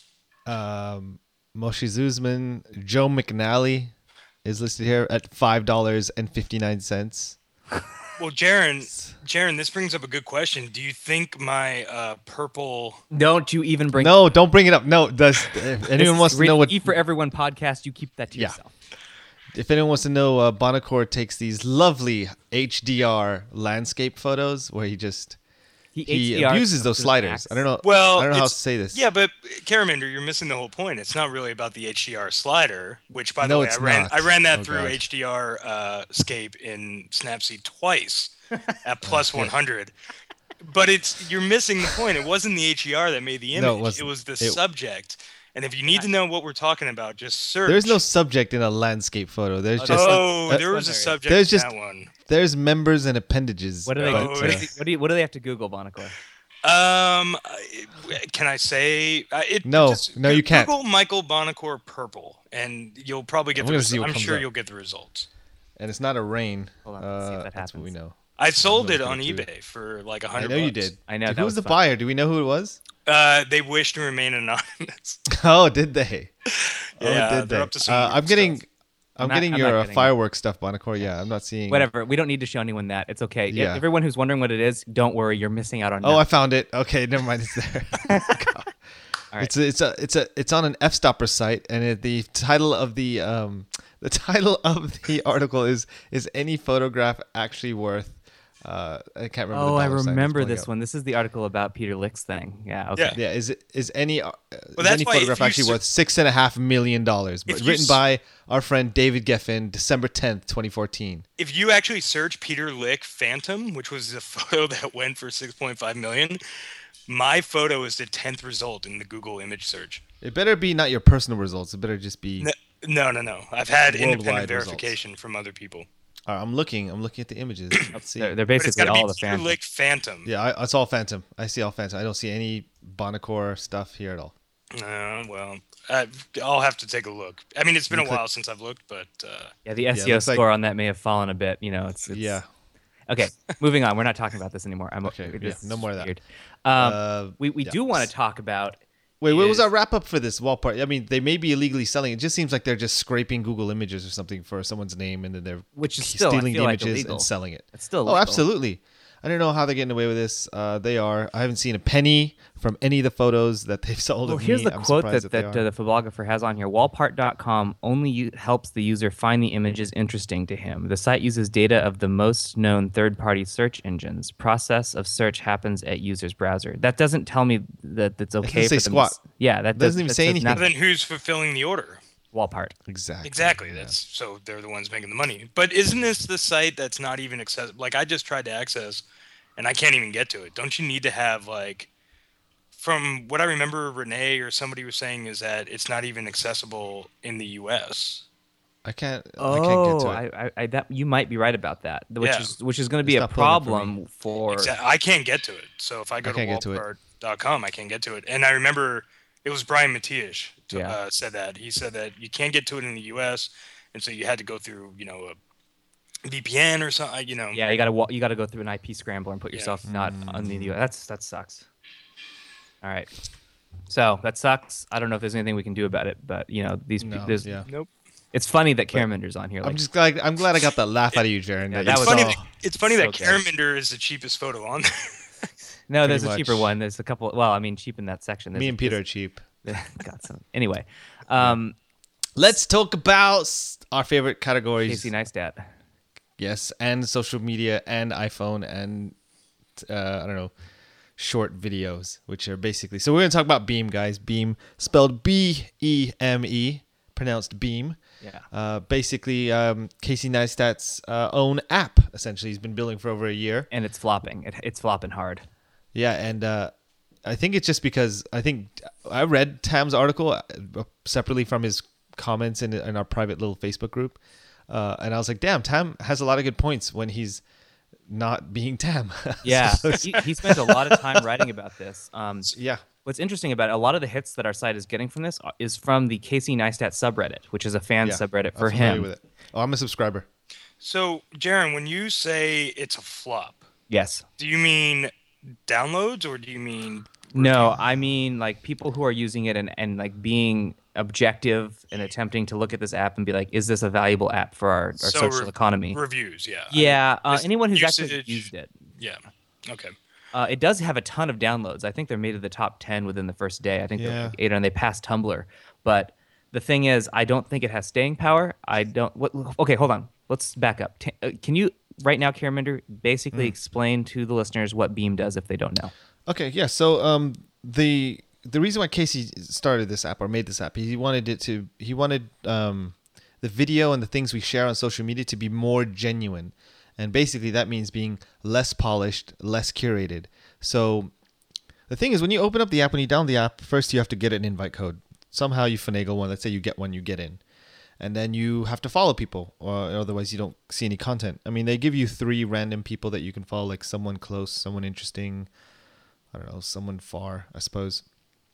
Um, Moshe Zuzman, Joe McNally is listed here at five dollars and fifty nine cents. Well, Jaron, Jaron, this brings up a good question. Do you think my uh, purple? Don't you even bring No, don't bring it up. No, does if This anyone is wants to Re- know what E for Everyone podcast? You keep that to Yeah. yourself. if anyone wants to know, uh, Bonacore takes these lovely H D R landscape photos where he just he H D R abuses those to the sliders. max. I don't know. Well, I don't know how to it's- say this. Yeah, but Caramander, you're missing the whole point. It's not really about the H D R slider, which, by the No, way, it's I ran not. I ran that Oh, through God. H D R uh, Scape in Snapseed twice at plus one hundred. But it's you're missing the point. It wasn't the H D R that made the image. No, it it, wasn't. was the It- subject. And if you need to know what we're talking about, just search. There's no subject in a landscape photo. There's Oh, just Oh, uh, there was a there is. subject There's in just- that one. there's members and appendages. What do they? Oh, but, what, uh, do they what do you? What do they have to Google, Bonacore? Um, I- can I say uh, it? No, just no, Goo- you can't. Google Michael Bonacore purple, and you'll probably get I'm the. gonna Res- see what I'm comes sure up. you'll get the results. and it's not a rain. Hold on, let's see if Uh, that that's what we happens. know. I sold gonna it look on it too. eBay for like a I hundred. know you bucks. did. I know, Did- that Who was was the fun. buyer? Do we know who it was? Uh, they wish to remain anonymous. Oh, did they? Yeah, oh, did they're they? up to some Uh, weird I'm getting, stuff. I'm, I'm not- getting I'm your not uh, getting it. fireworks stuff, Bonacore. Yeah, I'm not seeing. Whatever. We don't need to show anyone that. It's okay. E- Yeah. Everyone who's wondering what it is, don't worry. You're missing out on. Oh, I nothing. found it. Okay, never mind. It's there. God. All right. It's a, it's a it's a it's on an F-stopper site, and it, the title of the um the title of the article is is any photograph actually worth? Uh, I can't remember. Oh, the I dollar sign it's remember pulling this up. one. This is the article about Peter Lick's thing. Yeah. Okay. Yeah. Yeah, is it is any uh, is that's any why if photograph you actually ser- worth six and a half million dollars? But If you written s- by our friend David Geffen, December tenth, twenty fourteen. If you actually search Peter Lick Phantom, which was the photo that went for six point five million, my photo is the tenth result in the Google image search. It better be not your personal results. It better just be. No, no, no. no. I've had Worldwide independent results. verification from other people. All right, I'm looking. I'm looking at the images. Let's see. They're, they're But it's basically got to all be the Peter fans. Lick Phantom. Yeah, I, it's all Phantom. I see all Phantom. I don't see any Bonacore stuff here at all. Uh, well, I, I'll have to take a look. I mean, it's been You a click- while since I've looked, but uh, Yeah, the S E O Yeah, looks like- score on that may have fallen a bit. You know, it's, it's Yeah. Okay, moving on. We're not talking about this anymore. I'm Okay, it yeah, is no more of that. weird. Um, Uh, we we yeah. do want to talk about. Wait, what was is- our wrap up for this wall part? I mean, they may be illegally selling. It just seems like they're just scraping Google Images or something for someone's name, and then they're Which is still, I stealing feel the like, images illegal. and selling it. It's still Oh, illegal. absolutely. I don't know how they're getting away with this. Uh, they are. I haven't seen a penny from any of the photos that they've sold Well, of here's me. the I'm quote surprised that, they that are. uh, the photographer has on here. Wallpart dot com only u- helps the user find the images interesting to him. The site uses data of the most known third-party search engines. Process of search happens at user's browser. That doesn't tell me that it's okay say for them. squat. To, s- yeah, that Doesn't does, even that say says anything. but nothing. then who's fulfilling the order? Wallpart. exactly. Exactly. Yeah. That's so they're the ones making the money. But isn't this the site that's not even accessible? Like I just tried to access, and I can't even get to it. Don't you need to have like, from what I remember, Renee or somebody was saying is that it's not even accessible in the U S. I can't. Oh, I can't get to it. I, I, I, that you might be right about that, which Yeah. is which is going to be It's a not pulling up for problem for. Exa- I can't get to it. So if I go I can't to get to it. wallpart dot com, I can't get to it. And I remember it was Brian Matias to, Yeah. uh, said that. He said that you can't get to it in the U S, and so you had to go through, you know, a V P N or something. You know. Yeah, you got to you got to go through an I P scrambler and put Yeah. yourself not on the. Mm. That's that sucks. All right, so that sucks. I don't know if there's anything we can do about it, but you know these. No, pe- there's, yeah. Nope. It's funny that Caraminder's on here. Like, I'm just glad. I'm glad I got that laugh out of you, Jaron. Yeah, that that you was Funny saw- that, it's funny so that good. Caraminder is the cheapest photo on there. no, there's pretty a cheaper much. one. There's a couple. Well, I mean, cheap in that section. There's Me a- and Peter are there's- cheap. got some. Anyway, um, Let's talk about s- our favorite categories. Casey Neistat. Yes, and social media and iPhone and uh, I don't know, short videos, which are basically. So we're gonna talk about Beam, guys. Beam, spelled B E M E, pronounced Beam. Yeah. Uh, basically, um, Casey Neistat's uh, own app. Essentially, he's been building for over a year. And it's flopping. It, it's flopping hard. Yeah, and uh, I think it's just because I think I read Tam's article uh, separately from his comments in, in our private little Facebook group, uh, and I was like, damn, Tam has a lot of good points when he's not being Tam. Yeah, So it's- he, he spent a lot of time writing about this. Um, yeah, what's interesting about it, a lot of the hits that our site is getting from this is from the Casey Neistat subreddit, which is a fan yeah, subreddit for I'm familiar him. with it. Oh, I'm a subscriber. So, Jaron, when you say it's a flop, Yes. do you mean downloads or do you mean No, I mean like people who are using it and, and like being objective and attempting to look at this app and be like, is this a valuable app for our, our So social re- economy? reviews? Yeah. Yeah, uh, Just anyone who's actually usage. used it. Yeah. Okay. Uh, it does have a ton of downloads. I think they're made of the top ten within the first day. I think they're Yeah. like eight, and they passed Tumblr. But the thing is, I don't think it has staying power. I don't. What? Okay, hold on. Let's back up. T- uh, can you right now, Caraminder, basically explain to the listeners what Beam does if they don't know? Okay, yeah. So um, the the reason why Casey started this app or made this app, he wanted it to. He wanted um, the video and the things we share on social media to be more genuine, and basically that means being less polished, less curated. So the thing is, when you open up the app, when you download the app, first you have to get an invite code. Somehow you finagle one. Let's say you get one, you get in. And then you have to follow people, or otherwise you don't see any content. I mean, they give you three random people that you can follow, like someone close, someone interesting, I don't know, someone far, I suppose.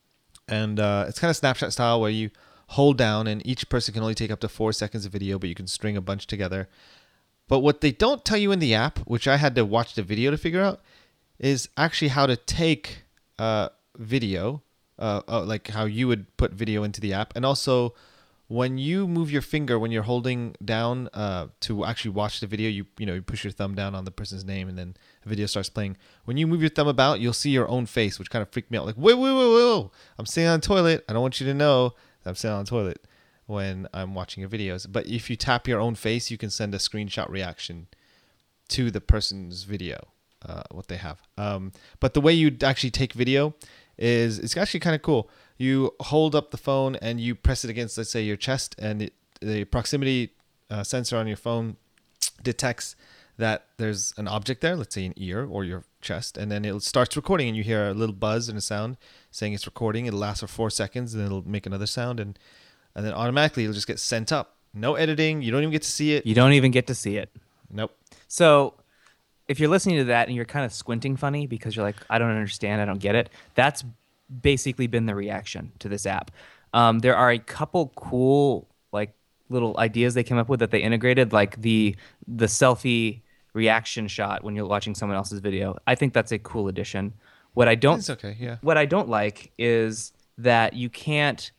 And uh, it's kind of Snapchat style where you hold down and each person can only take up to four seconds of video, but you can string a bunch together. But what they don't tell you in the app, which I had to watch the video to figure out, is actually how to take uh, video, uh, uh, like how you would put video into the app, and also when you move your finger when you're holding down uh, to actually watch the video, you you know you push your thumb down on the person's name and then the video starts playing. When you move your thumb about, you'll see your own face, which kind of freaked me out. Like, wait, wait, wait, wait, wait. I'm sitting on the toilet. I don't want you to know that I'm sitting on the toilet when I'm watching your videos. But if you tap your own face, you can send a screenshot reaction to the person's video, uh, what they have. Um, but the way you actually take video is it's actually kind of cool. You hold up the phone and you press it against, let's say, your chest, and it, the proximity uh, sensor on your phone detects that there's an object there, let's say an ear or your chest, and then it starts recording, and you hear a little buzz and a sound saying it's recording. It'll last for four seconds, and then it'll make another sound, and and then automatically it'll just get sent up. No editing. You don't even get to see it. You don't even get to see it. Nope. So if you're listening to that and you're kind of squinting funny because you're like, I don't understand, I don't get it, that's basically been the reaction to this app. Um, there are a couple cool like little ideas they came up with that they integrated, like the the selfie reaction shot when you're watching someone else's video. I think that's a cool addition. What I don't It's okay, yeah. What I don't like is that you can't.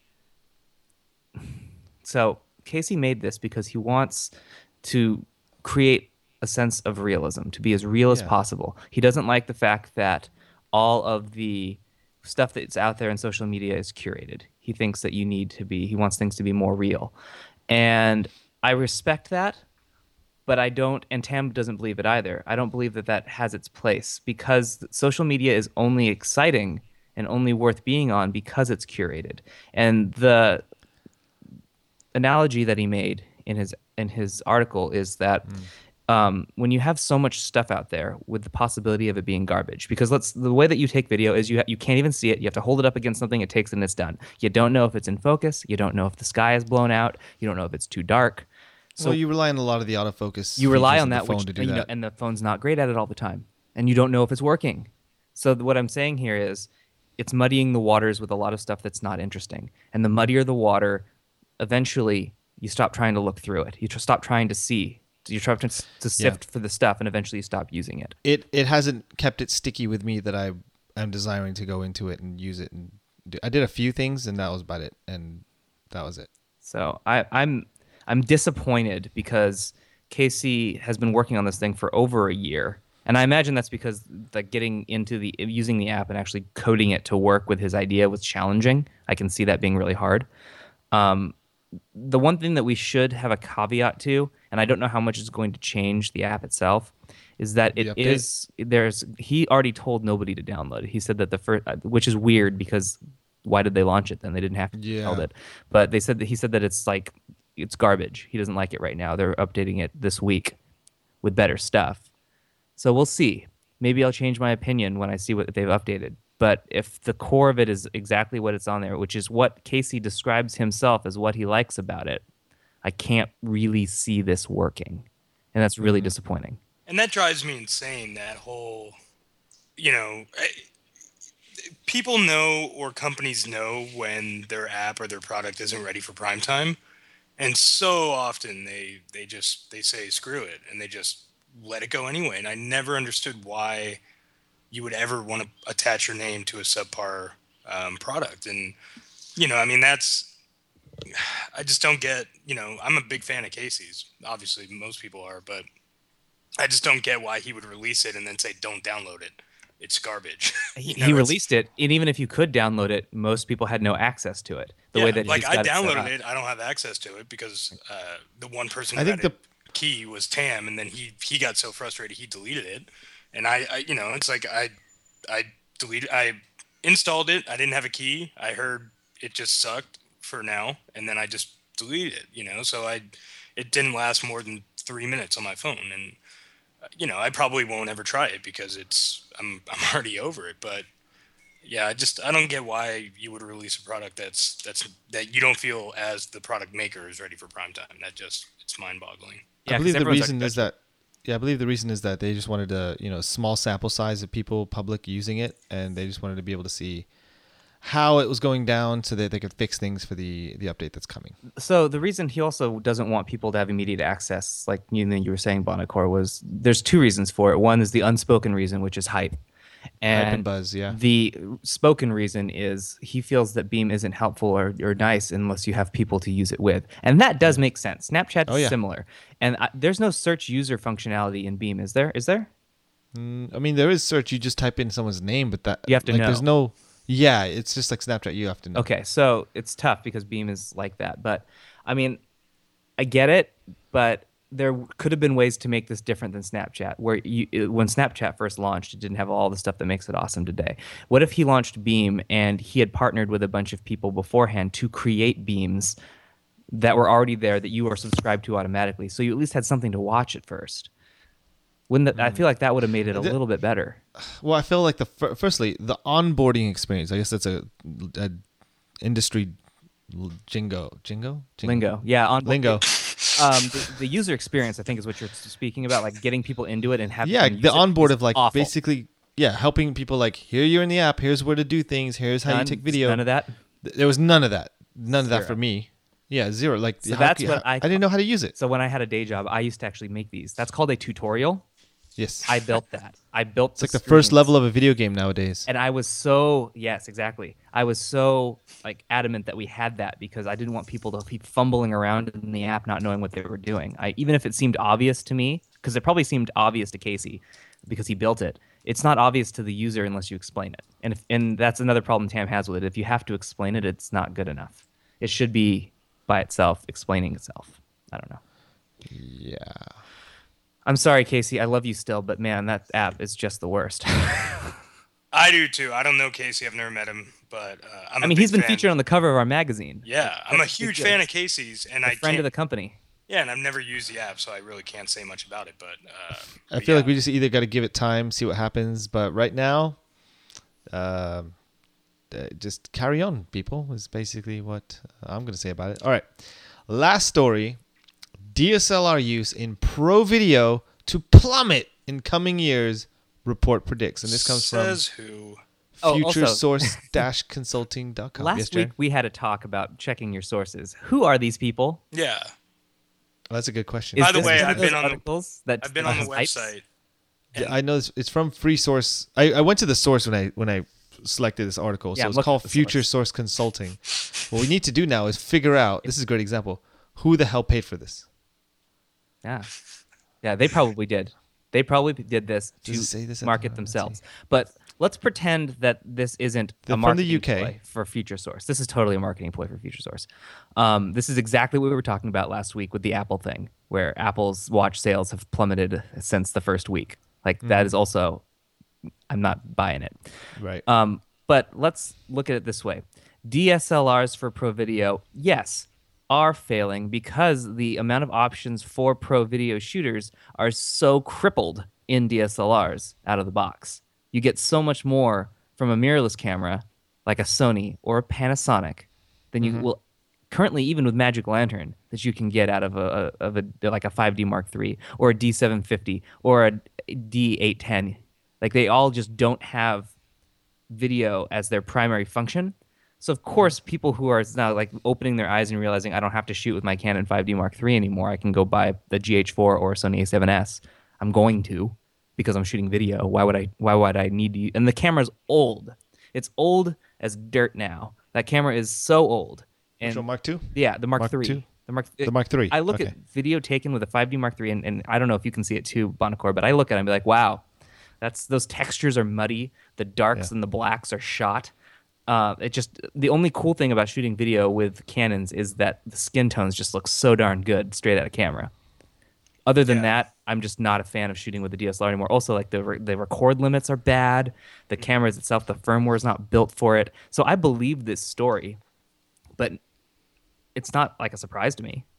So Casey made this because he wants to create a sense of realism, to be as real as Yeah. possible. He doesn't like the fact that all of the stuff that's out there in social media is curated. He thinks that you need to be, he wants things to be more real. And I respect that, but I don't, and Tam doesn't believe it either. I don't believe that that has its place because social media is only exciting and only worth being on because it's curated. And the analogy that he made in his in his article is that mm. Um, when you have so much stuff out there with the possibility of it being garbage, because let's the way that you take video is you ha- you can't even see it. You have to hold it up against something. It takes and it's done. You don't know if it's in focus. You don't know if the sky is blown out. You don't know if it's too dark. So well, you rely on a lot of the autofocus. You rely features on of that, the phone which to do you know, that. and the phone's not great at it all the time, and you don't know if it's working. So th- what I'm saying here is, it's muddying the waters with a lot of stuff that's not interesting. And the muddier the water, eventually you stop trying to look through it. You tr- stop trying to see. You try to, to sift Yeah. for the stuff, and eventually you stop using it. It it hasn't kept it sticky with me that I am desiring to go into it and use it. And do, I did a few things, and that was about it. And that was it. So I, I'm I'm disappointed because Casey has been working on this thing for over a year, and I imagine that's because like getting into the using the app and actually coding it to work with his idea was challenging. I can see that being really hard. Um, the one thing that we should have a caveat to, and I don't know how much is going to change the app itself, is that it The update? is there's he already told nobody to download it. He said that the first, which is weird because why did they launch it then? They didn't have to Yeah. tell it. But they said that he said that it's like it's garbage. He doesn't like it right now. They're updating it this week with better stuff. So we'll see. maybe I'll change my opinion when I see what they've updated. But if the core of it is exactly what it's on there, which is what Casey describes himself as what he likes about it, I can't really see this working. And that's really mm-hmm. disappointing. And that drives me insane, that whole, you know, people know or companies know when their app or their product isn't ready for prime time. And so often they, they just, they say, screw it. And they just let it go anyway. And I never understood why you would ever want to attach your name to a subpar um, product. And, you know, I mean, that's, I just don't get, you know, I'm a big fan of Casey's. Obviously, most people are, but I just don't get why he would release it and then say, don't download it. It's garbage. you know, he released it, and even if you could download it, most people had no access to it. The yeah, way that like I downloaded it, it, I don't have access to it because uh, the one person who I think had the a key was Tam, and then he he got so frustrated he deleted it. And I, I, you know, it's like I, I deleted, I installed it. I didn't have a key. I heard it just sucked for now, and then I just deleted it. You know, so I, it didn't last more than three minutes on my phone, and you know, I probably won't ever try it because it's I'm I'm already over it. But yeah, I just I don't get why you would release a product that's that's that you don't feel as the product maker is ready for prime time. That just it's mind-boggling. Yeah, I believe the reason like, is that. Yeah, I believe the reason is that they just wanted a you know small sample size of people public using it, and they just wanted to be able to see how it was going down so that they could fix things for the the update that's coming. So the reason he also doesn't want people to have immediate access, like you know, you were saying, Bonacor, was there's two reasons for it. One is the unspoken reason, which is hype. And, hype and buzz, yeah. The spoken reason is he feels that Beam isn't helpful or, or nice unless you have people to use it with. And that does make sense. Snapchat is oh, yeah. similar. And I, there's no search user functionality in Beam, is there? Is there? Mm, I mean, there is search. You just type in someone's name, but that you have to like, know. There's no... Yeah, it's just like Snapchat. You have to know. Okay, so it's tough because Beam is like that. But, I mean, I get it, but there could have been ways to make this different than Snapchat, where you, it, when Snapchat first launched, it didn't have all the stuff that makes it awesome today. What if he launched Beam and he had partnered with a bunch of people beforehand to create Beams that were already there that you were subscribed to automatically, so you at least had something to watch at first? Wouldn't that, I feel like that would have made it a little bit better. Well, I feel like the firstly the onboarding experience. I guess that's a, a industry jingo, jingo, jingo? lingo. Yeah, on lingo. Um, the, the user experience, I think, is what you're speaking about, like getting people into it and having yeah, the onboard of like awful. basically yeah, helping people like here you're in the app. Here's where to do things. Here's how none, you take video. None of that. There was none of that. None Zero. of that for me. Yeah, zero. Like so how, that's how, what I. I didn't know how to use it. So when I had a day job, I used to actually make these. That's called a tutorial. Yes. I built that. I built It's like the the first screens. level of a video game nowadays. And I was so, yes, exactly. I was so like adamant that we had that because I didn't want people to keep fumbling around in the app not knowing what they were doing. I even if it seemed obvious to me, because it probably seemed obvious to Casey because he built it, it's not obvious to the user unless you explain it. And if, and that's another problem Tam has with it. If you have to explain it, it's not good enough. It should be by itself, explaining itself. I don't know. Yeah. I'm sorry, Casey. I love you still, but man, that app is just the worst. I do too. I don't know Casey. I've never met him, but uh, I'm. I mean, a he's big been fan. featured on the cover of our magazine. Yeah, I'm a That's huge good. fan of Casey's, and A I friend can't, of the company. Yeah, and I've never used the app, so I really can't say much about it. But uh, I but feel yeah. like we just either got to give it time, see what happens. But right now, um, uh, just carry on, people, is basically what I'm going to say about it. All right. Last story. D S L R use in pro video to plummet in coming years, report predicts. And this comes Says from who? Oh, also- futuresource dash consulting dot com. Last Yes, Jay? week we had a talk about checking your sources. Who are these people? Yeah, Oh, that's a good question. Is By the this way, one of I've those been on the- articles that I've been on the hypes? website. Yeah, I know it's, it's from Free Source. I, I went to the source when I when I selected this article. Yeah, So it's look called at the Future source. Source Consulting. What we need to do now is figure out, this is a great example, who the hell paid for this? Yeah, yeah, they probably did. They probably did this to Does it say this at the market bottom? Let's themselves. see. But let's pretend that this isn't They're a from the marketing U K. ploy for Future Source. This is totally a marketing ploy for Future Source. Um, this is exactly what we were talking about last week with the Apple thing, where Apple's watch sales have plummeted since the first week. Like that is also, I'm not buying it. Right. Um, but let's look at it this way. D S L Rs for pro video, yes, are failing because the amount of options for pro video shooters are so crippled in D S L Rs out of the box. You get so much more from a mirrorless camera like a Sony or a Panasonic than you mm-hmm. will currently, even with Magic Lantern, that you can get out of a, a of a like a five D Mark three or a D seven fifty or a D eight ten. Like they all just don't have video as their primary function. So of course, people who are now like opening their eyes and realizing I don't have to shoot with my Canon five D Mark three anymore. I can go buy the G H four or Sony A seven S. I'm going to because I'm shooting video. Why would I? Why would I need to? And the camera's old. It's old as dirt now. That camera is so old. And Which one, Mark two? Yeah, the Mark, Mark three. two? The Mark. The Mark three. I look okay. at video taken with a five D Mark three, and, and I don't know if you can see it too, Bonacore, but I look at it and be like, wow, that's those textures are muddy. The darks yeah. and the blacks are shot. Uh, it just the only cool thing about shooting video with Canons is that the skin tones just look so darn good straight out of camera. Other than yeah. that, I'm just not a fan of shooting with the D S L R anymore. Also, like the re- the record limits are bad. The cameras itself, the firmware is not built for it. So I believe this story, but it's not like a surprise to me.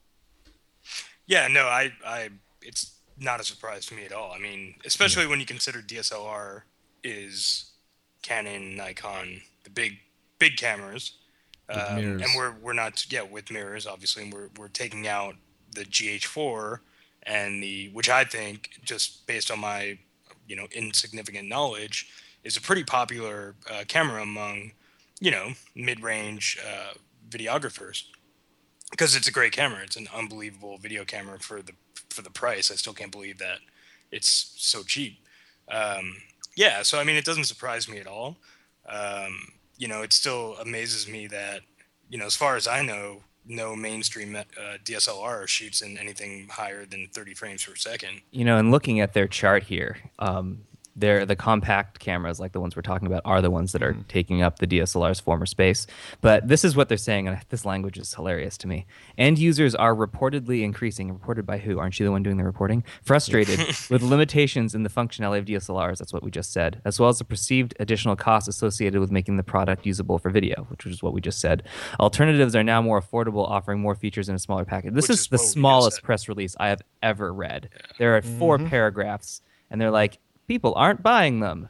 Yeah, no, I, I, it's not a surprise to me at all. I mean, especially yeah. when you consider D S L R is Canon, Nikon, the big, big cameras, um, and we're we're not yeah with mirrors obviously, and we're we're taking out the G H four and the which I think just based on my you know insignificant knowledge is a pretty popular uh, camera among you know mid-range uh, videographers. Because it's a great camera. It's an unbelievable video camera for the for the price. I still can't believe that it's so cheap. Um, yeah, so I mean, it doesn't surprise me at all. Um, you know, it still amazes me that, you know, as far as I know, no mainstream uh, D S L R shoots in anything higher than thirty frames per second. You know, and looking at their chart here, um, they're, the compact cameras, like the ones we're talking about, are the ones that are mm. taking up the D S L R's former space. But this is what they're saying, and this language is hilarious to me. End users are reportedly increasing. Reported by who? Aren't you the one doing the reporting? Frustrated with limitations in the functionality of D S L Rs, that's what we just said, as well as the perceived additional costs associated with making the product usable for video, which is what we just said. Alternatives are now more affordable, offering more features in a smaller package. This is, is the smallest press release I have ever read. Yeah. There are four mm-hmm. paragraphs, and they're like, people aren't buying them.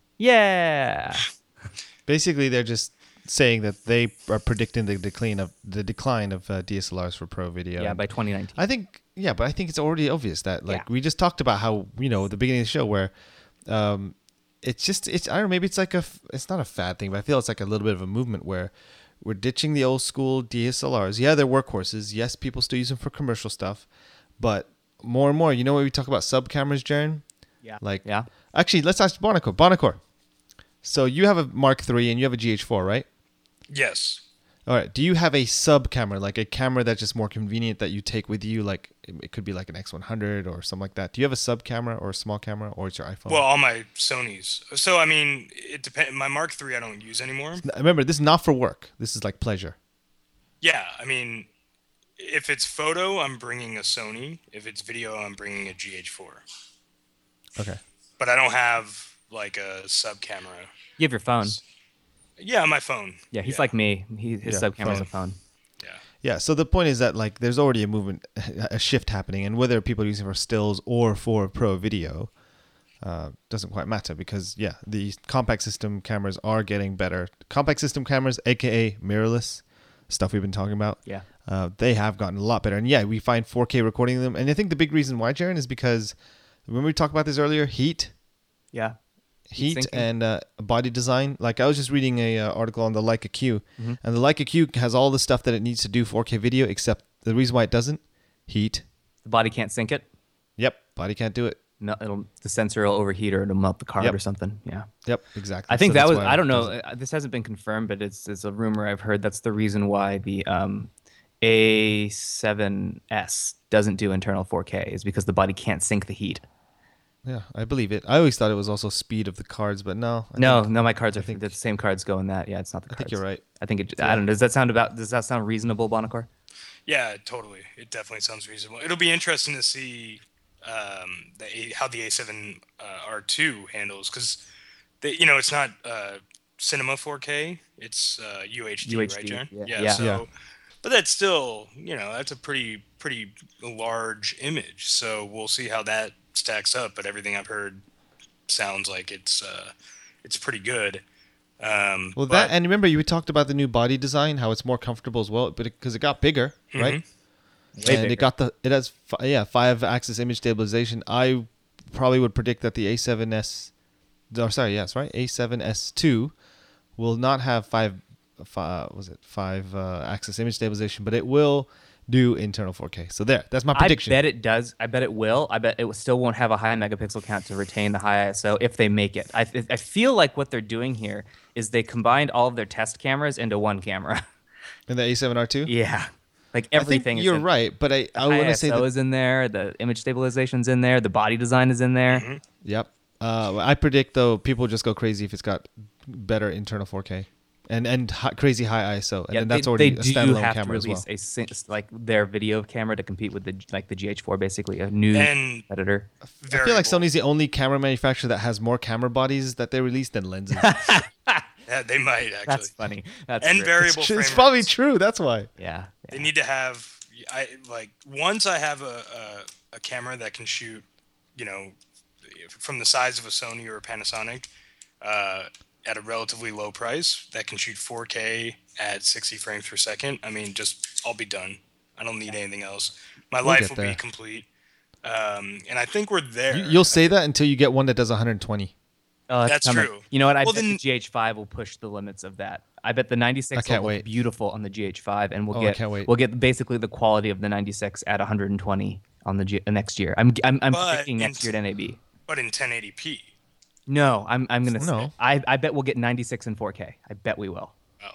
Yeah. Basically, they're just saying that they are predicting the decline of the decline of uh, D S L Rs for pro video. Yeah, by twenty nineteen. I think, yeah, but I think it's already obvious that, like, yeah. we just talked about how, you know, at the beginning of the show where um, it's just, it's, I don't know, maybe it's like a, it's not a fad thing, but I feel it's like a little bit of a movement where we're ditching the old school D S L Rs. Yeah, they're workhorses. Yes, people still use them for commercial stuff, but more and more, you know, when we talk about sub cameras, Jaren? Yeah. Like, yeah. Actually, let's ask Bonacore. Bonacore. So you have a Mark three and you have a G H four, right? Yes. All right. Do you have a sub camera, like a camera that's just more convenient that you take with you? Like it could be like an X one hundred or something like that. Do you have a sub camera or a small camera, or it's your iPhone? Well, all my Sonys. So I mean, it depends. My Mark three I don't use anymore. Remember, this is not for work. This is like pleasure. Yeah, I mean, if it's photo, I'm bringing a Sony. If it's video, I'm bringing a G H four. Okay. But I don't have like a sub camera. You have your phone. Yeah, my phone. Yeah, he's yeah. like me. He, his yeah, sub camera's phone. a phone. Yeah. Yeah. So the point is that like there's already a movement, a shift happening, and whether people are using it for stills or for pro video uh, doesn't quite matter because yeah, the compact system cameras are getting better. Compact system cameras, aka mirrorless, stuff we've been talking about. Yeah. Uh, they have gotten a lot better, and yeah, we find four K recording them, and I think the big reason why, Jaren, is because when we talked about this earlier, heat. Yeah. Heat and uh, body design. Like I was just reading a uh, article on the Leica Q, mm-hmm. and the Leica Q has all the stuff that it needs to do four K video, except the reason why it doesn't, heat. The body can't sync it. Yep, body can't do it. No, it'll the sensor will overheat or it'll melt the card yep. or something. Yeah. Yep, exactly. I think so that was. I I don't know. Doesn't. This hasn't been confirmed, but it's it's a rumor I've heard. That's the reason why the um, A seven S doesn't do internal four K is because the body can't sync the heat. Yeah, I believe it. I always thought it was also speed of the cards, but no. I no, think, no, my cards are I think the same cards go in that. Yeah, it's not the cards. I think you're right. I think it. Yeah. I don't know. Does that sound about? Does that sound reasonable, Bonacore? Yeah, totally. It definitely sounds reasonable. It'll be interesting to see um, the A, how the A seven uh, R two handles because, you know, it's not uh, cinema four K. It's uh, U H D, U H D, right, John? Yeah. Yeah. yeah. So, yeah. But that's still, you know, that's a pretty pretty large image. So we'll see how that stacks up, but everything I've heard sounds like it's uh, it's pretty good. Um, Well, but, that and remember you talked about the new body design, how it's more comfortable as well, but because it, it got bigger, Mhm. right? Way and bigger. it got the it has fi- yeah five axis image stabilization. I probably would predict that the A seven S, or sorry, yes, right, A seven S two will not have five, five was it five uh, axis image stabilization, but it will do internal four K. So there, that's my prediction. I bet it does. I bet it will. I bet it still won't have a high megapixel count to retain the high I S O if they make it. I, I feel like what they're doing here is they combined all of their test cameras into one camera. In the A seven R two, yeah, like I everything. think is you're in, right, but I The I want to high say I S O that is in there. The image stabilization's in there. The body design is in there. Mhm. yep. Uh, I predict though people just go crazy if it's got better internal four K and and hi, crazy high I S O, and Yeah, then that's they, already they a do standalone have to camera as well. release a syn- like their video camera to compete with the like the G H four, basically a new And editor. I feel like variable. Sony's the only camera manufacturer that has more camera bodies that they release than lenses. Yeah, they might actually. That's funny. That's and true. variable it's, frame it's probably rates. true. That's why. Yeah. They yeah. need to have I like once I have a, a a camera that can shoot, you know, from the size of a Sony or a Panasonic, uh, at a relatively low price that can shoot four K at sixty frames per second. I mean, just I'll be done. I don't need anything else. My We'll life get will there. be complete. Um, and I think we're there. You, you'll say that until you get one that does one hundred twenty. Oh, That's coming. true. You know what? I Well, bet then- the G H five will push the limits of that. I bet the ninety-six I can't will wait. look beautiful on the G H five, and we'll Oh, I get can't wait. we'll get basically the quality of the ninety-six at one hundred twenty on the G- uh, next year. I'm I'm, I'm But predicting next in- year at N A B. But in ten eighty p. No, I'm I'm gonna. No. Say, I I bet we'll get ninety-six and four K. I bet we will. Oh,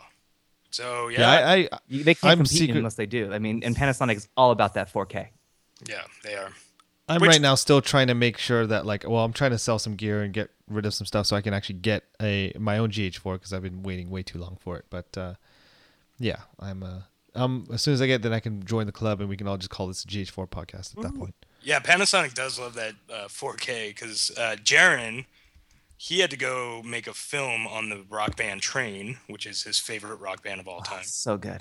so yeah, Yeah, I, I You- They can't I'm compete secret- unless they do. I mean, and Panasonic is all about that four K. yeah, they are. I'm Which- right now still trying to make sure that like, well, I'm trying to sell some gear and get rid of some stuff so I can actually get a my own G H four because I've been waiting way too long for it. But uh, yeah, I'm uh, um as soon as I get, then I can join the club and we can all just call this a G H four podcast at that point. Yeah, Panasonic does love that uh, four K because uh, Jaron, he had to go make a film on the rock band Train, which is his favorite rock band of all Oh, time. so good.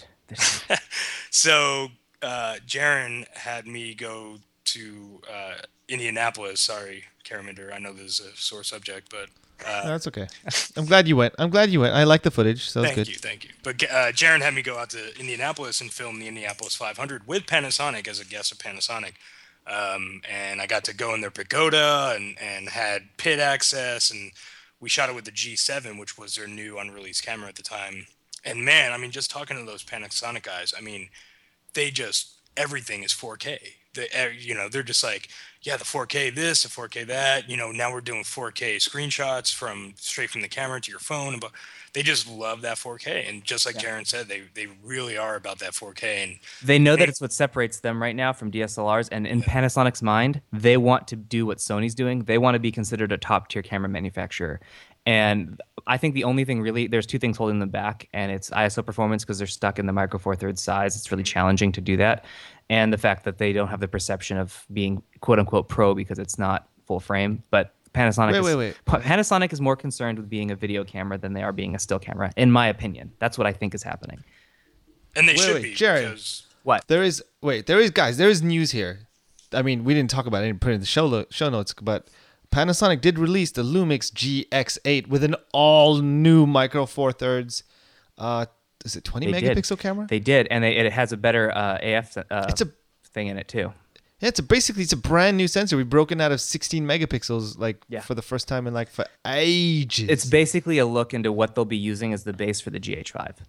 So uh, Jaron had me go to uh, Indianapolis. Sorry, Caraminder, I know this is a sore subject, but uh, No, that's okay. I'm glad you went. I'm glad you went. I like the footage, so it's thank good. you, thank you. But uh, Jaron had me go out to Indianapolis and film the Indianapolis five hundred with Panasonic as a guest of Panasonic. Um, and I got to go in their pagoda and, and had pit access, and we shot it with the G seven, which was their new unreleased camera at the time. And man, I mean, just talking to those Panasonic guys, I mean, they just, everything is four K. They, uh, you know, they're just like, yeah, the four K this, the four K that, you know, now we're doing four K screenshots from straight from the camera to your phone. But they just love that four K. And just like Yeah. Jaron said, they, they really are about that four K. And They know that it's what separates them right now from D S L Rs, and in Panasonic's mind, they want to do what Sony's doing. They want to be considered a top-tier camera manufacturer. And I think the only thing really, there's two things holding them back, and it's I S O performance because they're stuck in the micro four thirds size. It's really challenging to do that. And the fact that they don't have the perception of being quote-unquote pro because it's not full frame. But Panasonic Wait, is, wait, wait. Pa- Panasonic is more concerned with being a video camera than they are being a still camera, in my opinion. That's what I think is happening. and they Wait, should wait, be Jaron. because What? There is wait, there is guys, there is news here. I mean, we didn't talk about it and put it in the show lo- show notes, but Panasonic did release the Lumix G X eight with an all new micro four thirds. Uh, is it twenty They did. megapixel camera? They did, and they, it has a better uh, A F uh, It's a- thing in it too. Yeah, it's a, basically it's a brand new sensor. We've broken out of sixteen megapixels like Yeah. for the first time in like for ages. It's basically a look into what they'll be using as the base for the G H five.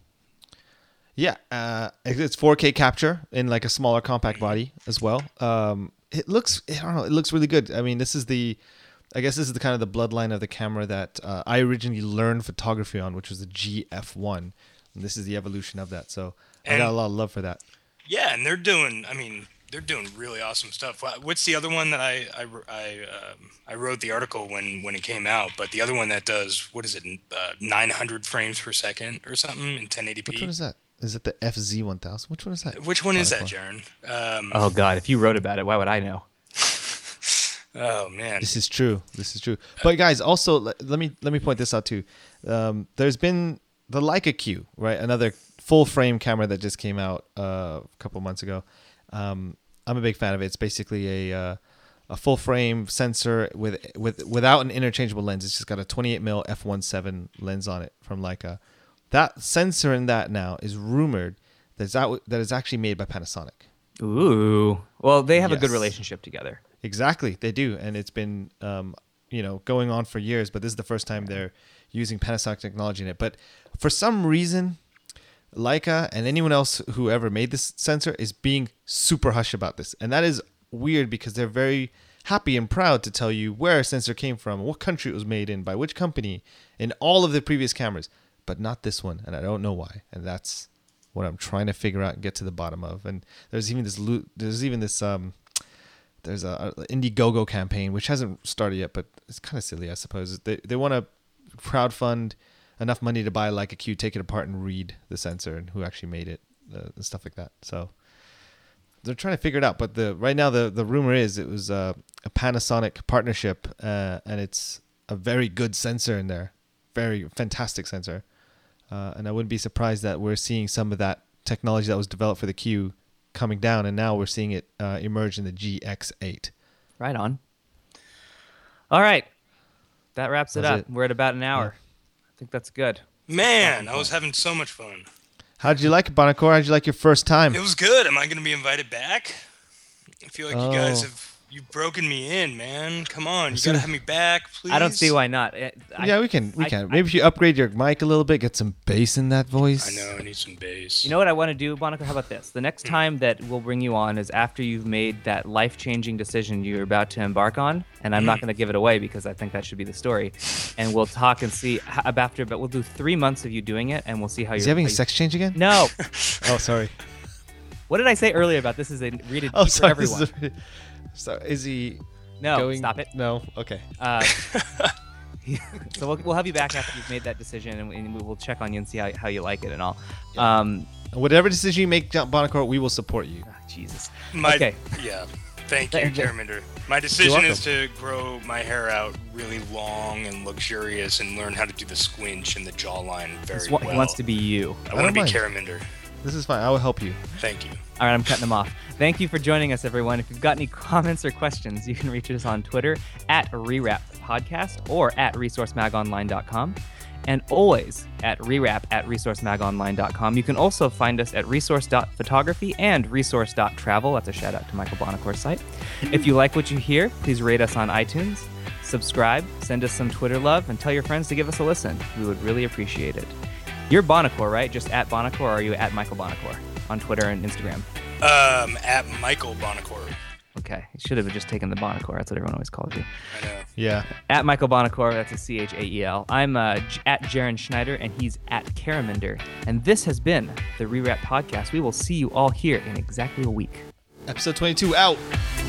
Yeah, uh, it's four K capture in like a smaller compact body as well. Um, it looks, I don't know, it looks really good. I mean, this is the, I guess this is the kind of the bloodline of the camera that uh, I originally learned photography on, which was the G F one. And this is the evolution of that. So I And- got a lot of love for that. yeah, and they're doing. I mean, they're doing really awesome stuff. Wha- What's the other one that I I I, um, I wrote the article when when it came out? But the other one that does what is it, uh, nine hundred frames per second or something in ten eighty p. Which one is that? Is it the F Z one thousand? Which one is that? Which one is that, Product Jaron? Um, Oh God, if you wrote about it, why would I know? oh man, This is true. This is true. But guys, also let, let me let me point this out too. Um, there's been the Leica Q, right? Another full frame camera that just came out uh, a couple months ago. Um, I'm a big fan of it. It's basically a uh, a full frame sensor with with without an interchangeable lens. It's just got a twenty-eight millimeter f one point seven lens on it from Leica. That sensor in that now is rumored that is, out, that is actually made by Panasonic. Ooh. Well, they have Yes. a good relationship together. Exactly, they do, and it's been um, you know going on for years. But this is the first time they're using Panasonic technology in it. But for some reason, Leica and anyone else who ever made this sensor is being super hush about this, and that is weird because they're very happy and proud to tell you where a sensor came from, what country it was made in, by which company, in all of the previous cameras, but not this one, and I don't know why, and that's what I'm trying to figure out and get to the bottom of. And there's even this lo- there's even this um there's a, a Indiegogo campaign which hasn't started yet, but it's kind of silly, I suppose. They they want to crowdfund enough money to buy like a Q, take it apart and read the sensor and who actually made it uh, and stuff like that. So they're trying to figure it out. But the right now the the rumor is it was uh, a Panasonic partnership, uh, and it's a very good sensor in there, very fantastic sensor. Uh, and I wouldn't be surprised that we're seeing some of that technology that was developed for the Q coming down, and now we're seeing it uh, emerge in the G X eight. Right on. All right. That wraps it That's up. it. We're at about an hour. I think that's good. Man, I was having so much fun. How did you like it, Bonacor? How did you like your first time? It was good. Am I going to be invited back? I feel like Oh. you guys have you've broken me in, man. Come on, you So- got to have me back, please. I don't see why not. It- I- yeah, we can. We I- can. I- Maybe if you upgrade your mic a little bit, get some bass in that voice. I know I need some bass. You know what I want to do, Monica? How about this? The next time that we'll bring you on is after you've made that life-changing decision you're about to embark on, and I'm not going to give it away because I think that should be the story. And we'll talk and see how, after, but we'll do three months of you doing it, and we'll see how Is you're. he having how a you- sex change again? No. Oh, sorry. What did I say earlier about this? Is a read it Oh, for sorry. This everyone? is a, so is he No, going? stop it. No. Okay. Uh, so we'll, we'll have you back after you've made that decision, and we, and we will check on you and see how, how you like it and all. Yeah. Um, Whatever decision you make, Bonacor, we will support you. ah, Jesus. My, Okay. Yeah. Thank you, Thank you. Caraminder. My decision welcome. is to grow my hair out really long and luxurious and learn how to do the squinch and the jawline very It's what- well. He wants to be you. I I want to don't be mind. Caraminder. This is fine. I will help you. Thank you. All right, I'm cutting them off. Thank you for joining us, everyone. If you've got any comments or questions, you can reach us on Twitter at Rewrap Podcast or at resource mag online dot com, and always at rewrap at resource mag online dot com. You can also find us at resource dot photography and resource dot travel. That's a shout out to Michael Bonacor's site. If you like what you hear, please rate us on iTunes, subscribe, send us some Twitter love, and tell your friends to give us a listen. We would really appreciate it. You're Bonacor, right? Just at Bonacor, or are you at Michael Bonacor on Twitter and Instagram? Um, at Michael Bonacore. Okay, you should have just taken the Bonacor. That's what everyone always calls you. I know. Yeah. At Michael Bonacor, that's a C H A E L. I'm uh, J- at Jaron Schneider, and he's at Caraminder. And this has been the Rewrap Podcast. We will see you all here in exactly a week. Episode twenty-two out.